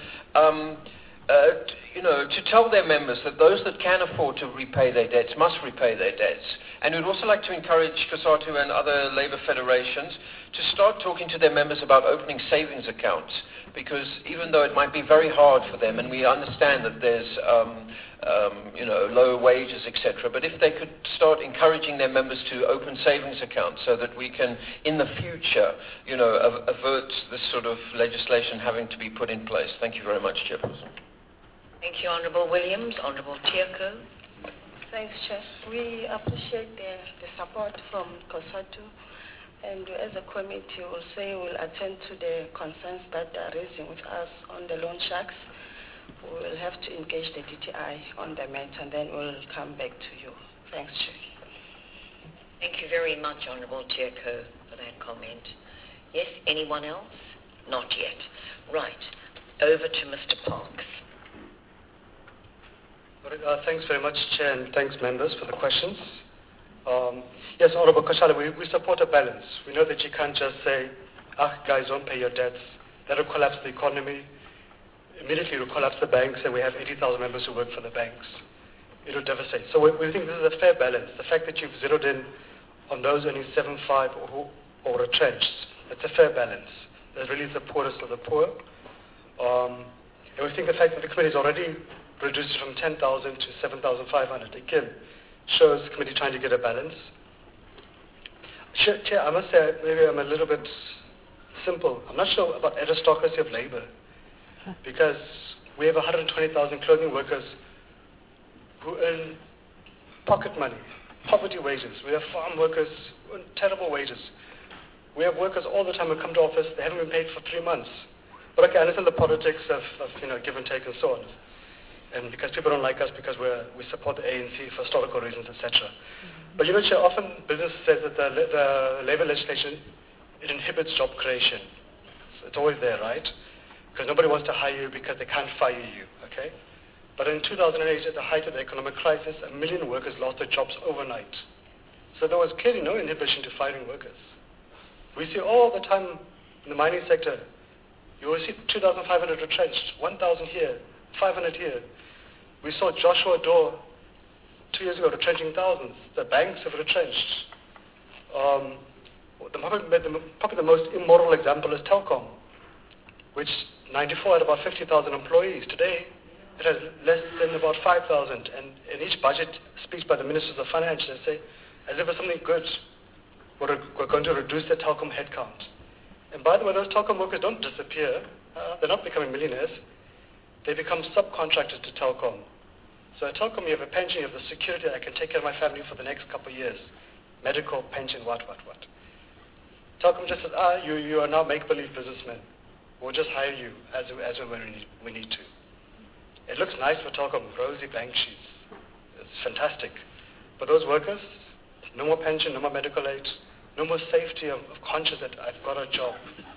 tell their members that those that can afford to repay their debts must repay their debts. And we'd also like to encourage COSATU and other labour federations to start talking to their members about opening savings accounts, because even though it might be very hard for them, and we understand that there's lower wages, etc., but if they could start encouraging their members to open savings accounts so that we can, in the future, avert this sort of legislation having to be put in place. Thank you very much, Chairperson. Thank you, Honourable Williams. Honourable Tiako. Thanks, Chair. We appreciate the support from COSATU, and as a committee, we'll say we'll attend to the concerns that are raising with us on the loan sharks. We will have to engage the DTI on the matter, and then we'll come back to you. Thanks, Chair. Thank you very much, Honourable Tiako, for that comment. Yes, anyone else? Not yet. Right. Over to Mr. Parks. Thanks very much, Chair, and thanks, members, for the questions. Yes, Honorable Kashala, we support a balance. We know that you can't just say, guys, don't pay your debts. That'll collapse the economy. Immediately, it'll collapse the banks, and we have 80,000 members who work for the banks. It'll devastate. So we think this is a fair balance. The fact that you've zeroed in on those earning 7.5 or retrenched, it's a fair balance. That really is the poorest of the poor. And we think the fact that the committee has already reduced from 10,000 to 7,500, again, shows the committee trying to get a balance. Chair, I must say, maybe I'm a little bit simple. I'm not sure about aristocracy of labor, because we have 120,000 clothing workers who earn pocket money, poverty wages. We have farm workers who earn terrible wages. We have workers all the time who come to office, they haven't been paid for 3 months. But okay, I understand the politics of give and take and so on. And because people don't like us because we support the ANC for historical reasons, etc. But Chair, often business says that the labor legislation, it inhibits job creation. So it's always there, right? Because nobody wants to hire you because they can't fire you, okay? But in 2008, at the height of the economic crisis, 1 million workers lost their jobs overnight. So there was clearly no inhibition to firing workers. We see all the time in the mining sector, you will see 2,500 retrenched, 1,000 here, 500 here. We saw Joshua Doe 2 years ago retrenching thousands. The banks have retrenched. Probably the most immoral example is Telkom, which 94 had about 50,000 employees. Today, it has less than about 5,000. And in each budget speech by the ministers of finance, they say, as if it's something good, we're going to reduce the Telkom headcount. And by the way, those Telkom workers don't disappear. They're not becoming millionaires. They become subcontractors to Telkom. So at Telkom, you have a pension, you have the security that I can take care of my family for the next couple of years. Medical, pension, what. Telkom just says, you are now make-believe businessmen. We'll just hire you as and when we need to. It looks nice for Telkom, rosy bank sheets. It's fantastic. But those workers, no more pension, no more medical aid, no more safety of conscience that I've got a job.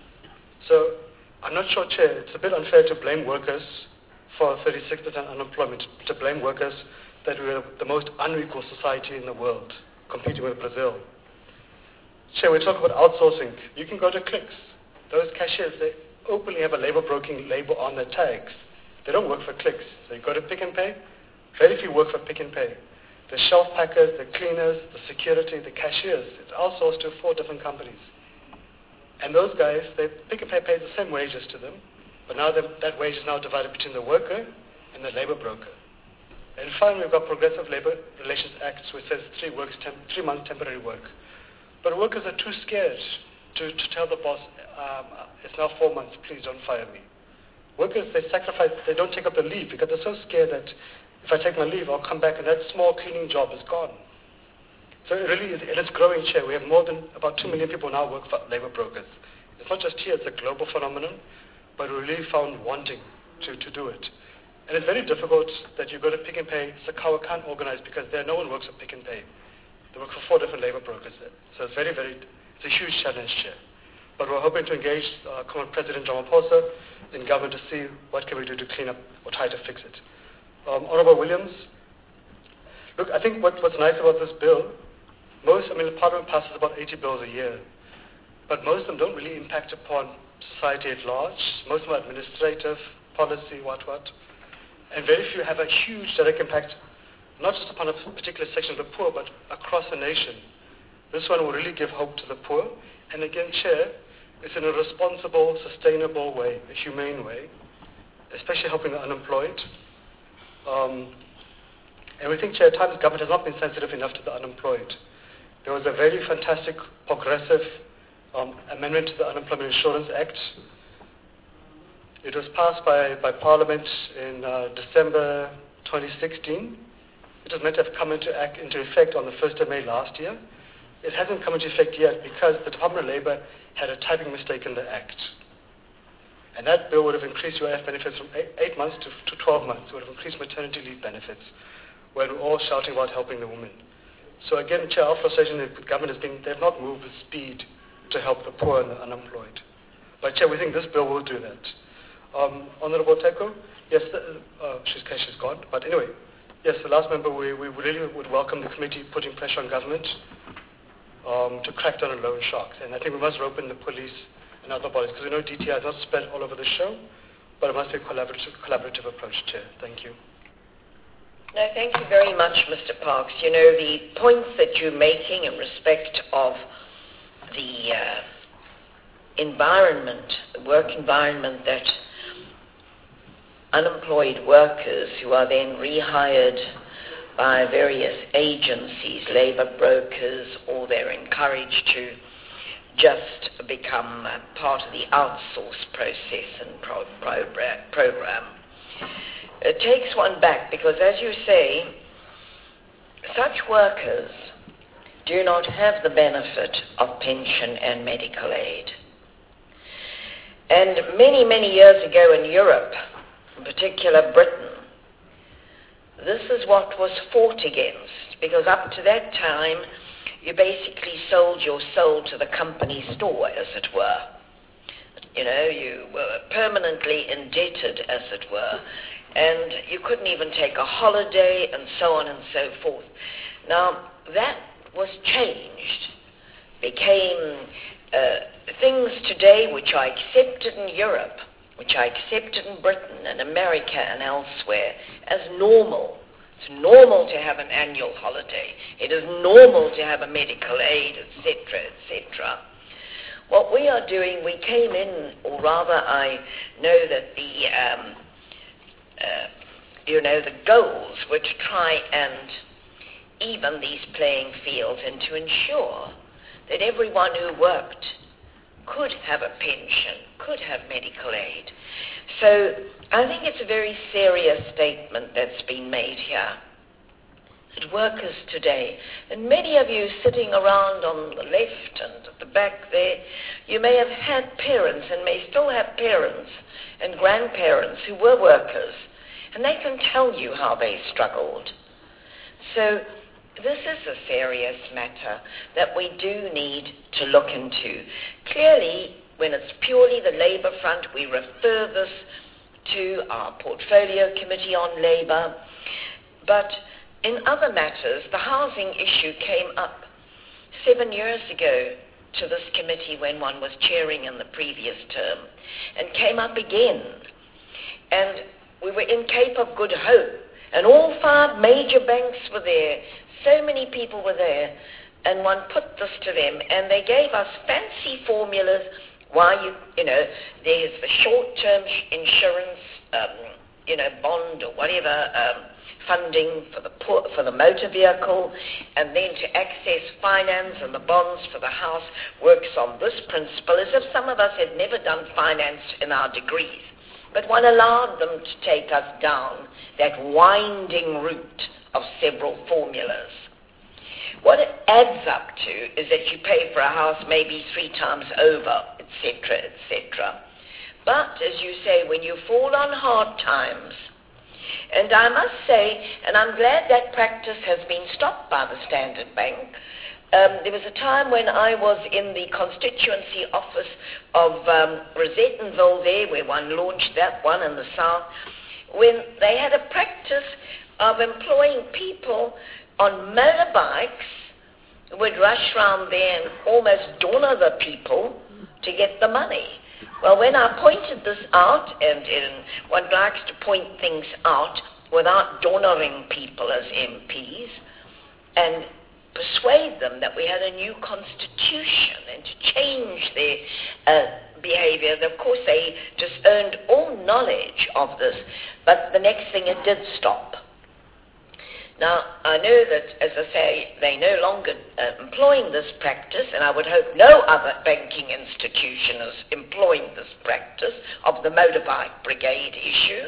So I'm not sure, Chair, it's a bit unfair to blame workers for 36% unemployment, to blame workers that we're the most unequal society in the world, competing with Brazil. Chair, we talk about outsourcing. You can go to Clicks. Those cashiers, they openly have a labor broking label on their tags. They don't work for Clicks. So you go to Pick n Pay, very few work for Pick n Pay. The shelf packers, the cleaners, the security, the cashiers, it's outsourced to 4 different companies. And those guys, Pick n Pay pays the same wages to them, but now that wage is now divided between the worker and the labor broker. And finally, we've got Progressive Labor Relations Acts, which says 3 months temporary work. But workers are too scared to tell the boss, it's now 4 months, please don't fire me. Workers, they sacrifice, they don't take up the leave because they're so scared that if I take my leave, I'll come back and that small cleaning job is gone. So it really is, and it's growing, Chair. We have more than about 2 million people now work for labor brokers. It's not just here, it's a global phenomenon, but we really found wanting to do it. And it's very difficult that you go to Pick n Pay, Sakawa can't organize because no one works at Pick n Pay. They work for 4 different labor brokers there. So it's it's a huge challenge, Chair. But we're hoping to engage Common President Ramaphosa in government to see what can we do to clean up or try to fix it. Honourable Williams, look, I think what's nice about this bill, the Parliament passes about 80 bills a year, but most of them don't really impact upon society at large. Most of them are administrative, policy, what. And very few have a huge direct impact, not just upon a particular section of the poor, but across the nation. This one will really give hope to the poor. And again, Chair, it's in a responsible, sustainable way, a humane way, especially helping the unemployed. And we think, Chair, at times government has not been sensitive enough to the unemployed. There was a very fantastic, progressive amendment to the Unemployment Insurance Act. It was passed by Parliament in December 2016. It was meant to have come into effect on the 1st of May last year. It hasn't come into effect yet because the Department of Labour had a typing mistake in the Act. And that bill would have increased UIF benefits from 8 months to 12 months. It would have increased maternity leave benefits, where we're all shouting about helping the women. So again, Chair, our frustration with the government has been they have not moved with speed to help the poor and the unemployed. But Chair, we think this bill will do that. Honourable Teko, yes, she's gone. But anyway, Yes, the last member, we really would welcome the committee putting pressure on government to crack down on loan sharks. And I think we must rope in the police and other bodies, because we know DTI is not spread all over the show, but it must be a collaborative approach, Chair. Thank you. No, thank you very much, Mr. Parks. You know, the points that you're making in respect of the environment, the work environment that unemployed workers who are then rehired by various agencies, labor brokers, or they're encouraged to just become part of the outsource process and program. It takes one back because, as you say, such workers do not have the benefit of pension and medical aid. And many, many years ago in Europe, in particular Britain, this is what was fought against, because up to that time you basically sold your soul to the company store, as it were. You know, you were permanently indebted, as it were, and you couldn't even take a holiday and so on and so forth. Now, that was changed, became things today which are accepted in Europe, which are accepted in Britain and America and elsewhere as normal. It's normal to have an annual holiday. It is normal to have a medical aid, etc., etc. What we are doing, we came in, or rather I know that the goals were to try and even these playing fields and to ensure that everyone who worked could have a pension, could have medical aid. So I think it's a very serious statement that's been made here. That workers today, and many of you sitting around on the left and at the back there, you may have had parents and may still have parents and grandparents who were workers, and they can tell you how they struggled. So this is a serious matter that we do need to look into. Clearly, when it's purely the Labour front, we refer this to our Portfolio Committee on Labour. But in other matters, the housing issue came up 7 years ago to this committee when one was chairing in the previous term, and came up again. And we were in Cape of Good Hope, and all 5 major banks were there. So many people were there, and one put this to them, and they gave us fancy formulas why there's the short-term insurance, bond or whatever, funding for the motor vehicle, and then to access finance and the bonds for the house works on this principle, as if some of us had never done finance in our degrees. But one allowed them to take us down that winding route of several formulas. What it adds up to is that you pay for a house maybe 3 times over, etc., etc. But, as you say, when you fall on hard times, and I must say, and I'm glad that practice has been stopped by the Standard Bank. There was a time when I was in the constituency office of Rosettenville there, where one launched that one in the south, when they had a practice of employing people on motorbikes who would rush round there and almost donor the people to get the money. Well, when I pointed this out, and one likes to point things out without donoring people as MPs, and persuade them that we had a new constitution and to change their behavior. Of course, they just earned all knowledge of this, but the next thing it did stop. Now, I know that, as I say, they're no longer employing this practice, and I would hope no other banking institution is employing this practice of the motorbike brigade issue.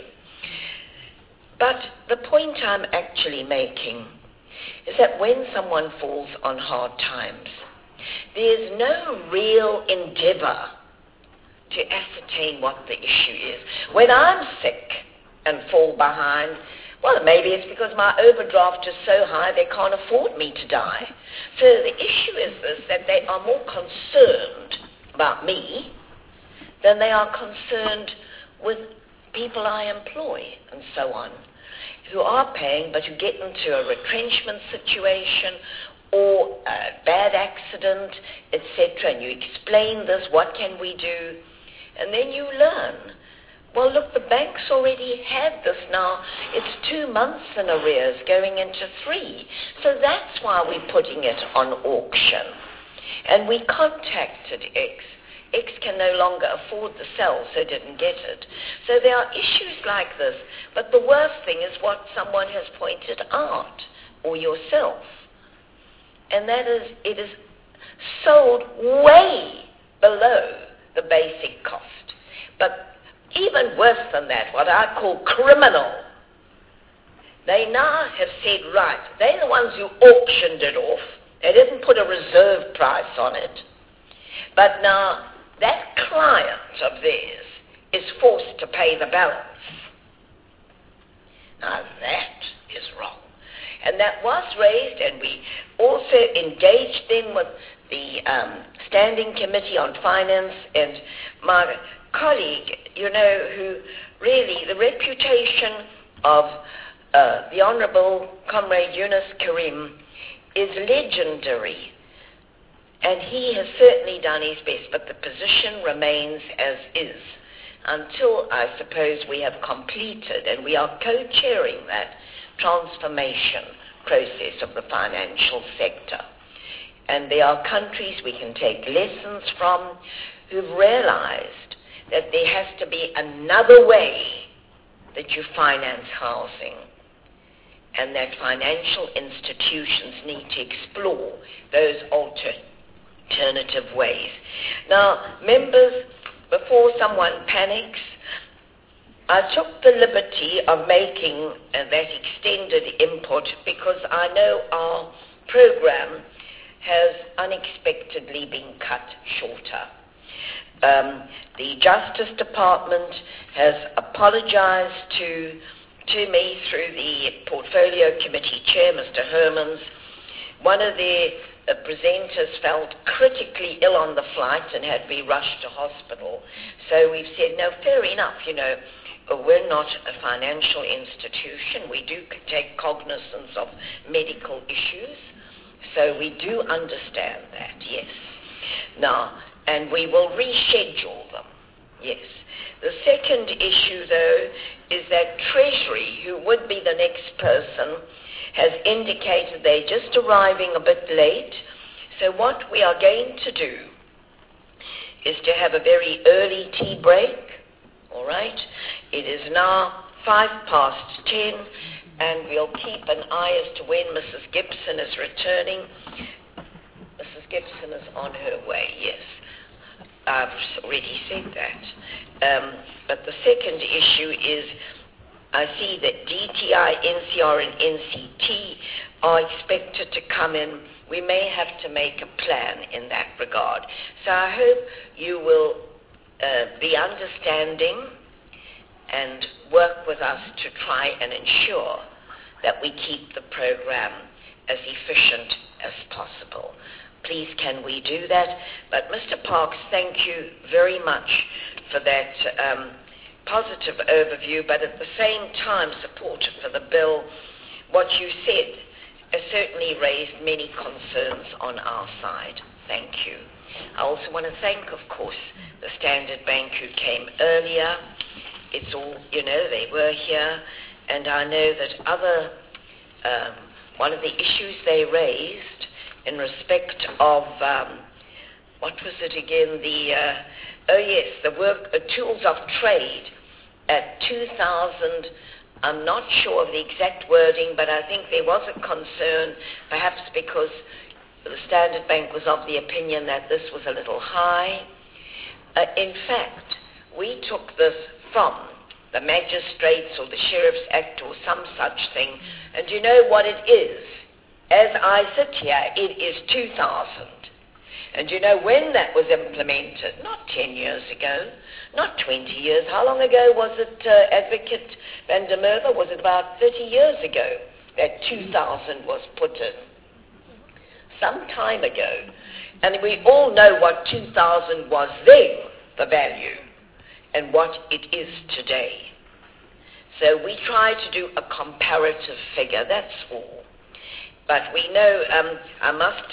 But the point I'm actually making is that when someone falls on hard times, there's no real endeavour to ascertain what the issue is. When I'm sick and fall behind, well, maybe it's because my overdraft is so high they can't afford me to die. So the issue is this, that they are more concerned about me than they are concerned with people I employ and so on. who are paying but who get into a retrenchment situation or a bad accident, etc., and you explain this, what can we do? And then you learn. Well, look, the banks already had this now. It's 2 months in arrears going into 3. So that's why we're putting it on auction. And we contacted X. X can no longer afford the sell, so didn't get it. So there are issues like this. But the worst thing is what someone has pointed out, or yourself. And that is, it is sold way below the basic cost. But even worse than that, what I call criminal, they now have said, right, they're the ones who auctioned it off. They didn't put a reserve price on it. But now that client of theirs is forced to pay the balance. Now that is wrong. And that was raised, and we also engaged then with the Standing Committee on Finance, and my colleague, you know, who really, the reputation of the Honourable Comrade Yunus Karim is legendary. And he has certainly done his best, but the position remains as is until, I suppose, we have completed, and we are co-chairing that transformation process of the financial sector. And there are countries we can take lessons from who've realized that there has to be another way that you finance housing, and that financial institutions need to explore those alternative ways. Now, members, before someone panics, I took the liberty of making that extended input because I know our program has unexpectedly been cut shorter. The Justice Department has apologized to me through the Portfolio Committee Chair, Mr. Hermans. One of the presenters felt critically ill on the flight and had to be rushed to hospital. So we've said, no, fair enough, you know, we're not a financial institution. We do take cognizance of medical issues. So we do understand that, yes. Now, and we will reschedule them, yes. The second issue, though, is that Treasury, who would be the next person, has indicated they're just arriving a bit late. So what we are going to do is to have a very early tea break, all right? It is now 10:05, and we'll keep an eye as to when Mrs. Gibson is returning. Mrs. Gibson is on her way, yes. I've already said that. But the second issue is I see that DTI, NCR, and NCT are expected to come in. We may have to make a plan in that regard. So I hope you will be understanding and work with us to try and ensure that we keep the program as efficient as possible. Please, can we do that? But Mr. Parks, thank you very much for that positive overview, but at the same time supportive for the bill. What you said has certainly raised many concerns on our side. Thank you. I also want to thank, of course, the Standard Bank who came earlier. It's all, you know, they were here, and I know that one of the issues they raised in respect of, what was it again, the tools of trade at 2,000, I'm not sure of the exact wording, but I think there was a concern, perhaps because the Standard Bank was of the opinion that this was a little high. In fact, we took this from the Magistrates or the Sheriff's Act or some such thing, and you know what it is? As I sit here, it is 2,000. And you know when that was implemented? Not 10 years ago, not 20 years. How long ago was it, Advocate van der Merwe? Was it about 30 years ago that 2,000 was put in? Some time ago. And we all know what 2,000 was then, the value, and what it is today. So we try to do a comparative figure, that's all. But we know, I must,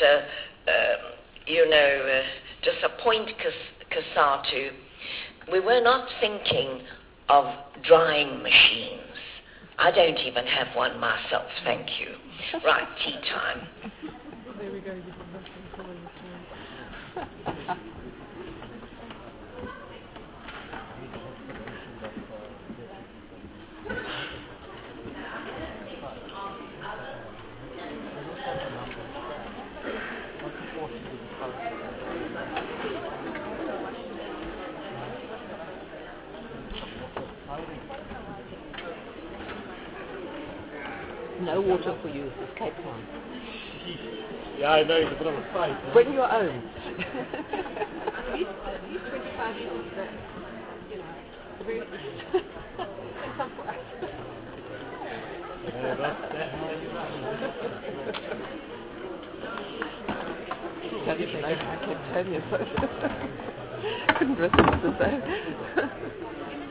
disappoint COSATU. We were not thinking of drying machines. I don't even have one myself, thank you. Right, tea time. There we go. No water for you, it's Cape Town. Yeah, I know, it's a bit of a fight. Huh? Bring your own. at least 25 years, but, you know, very some for us. Yeah, that's Tell you I kept telling you so. Couldn't resist the same.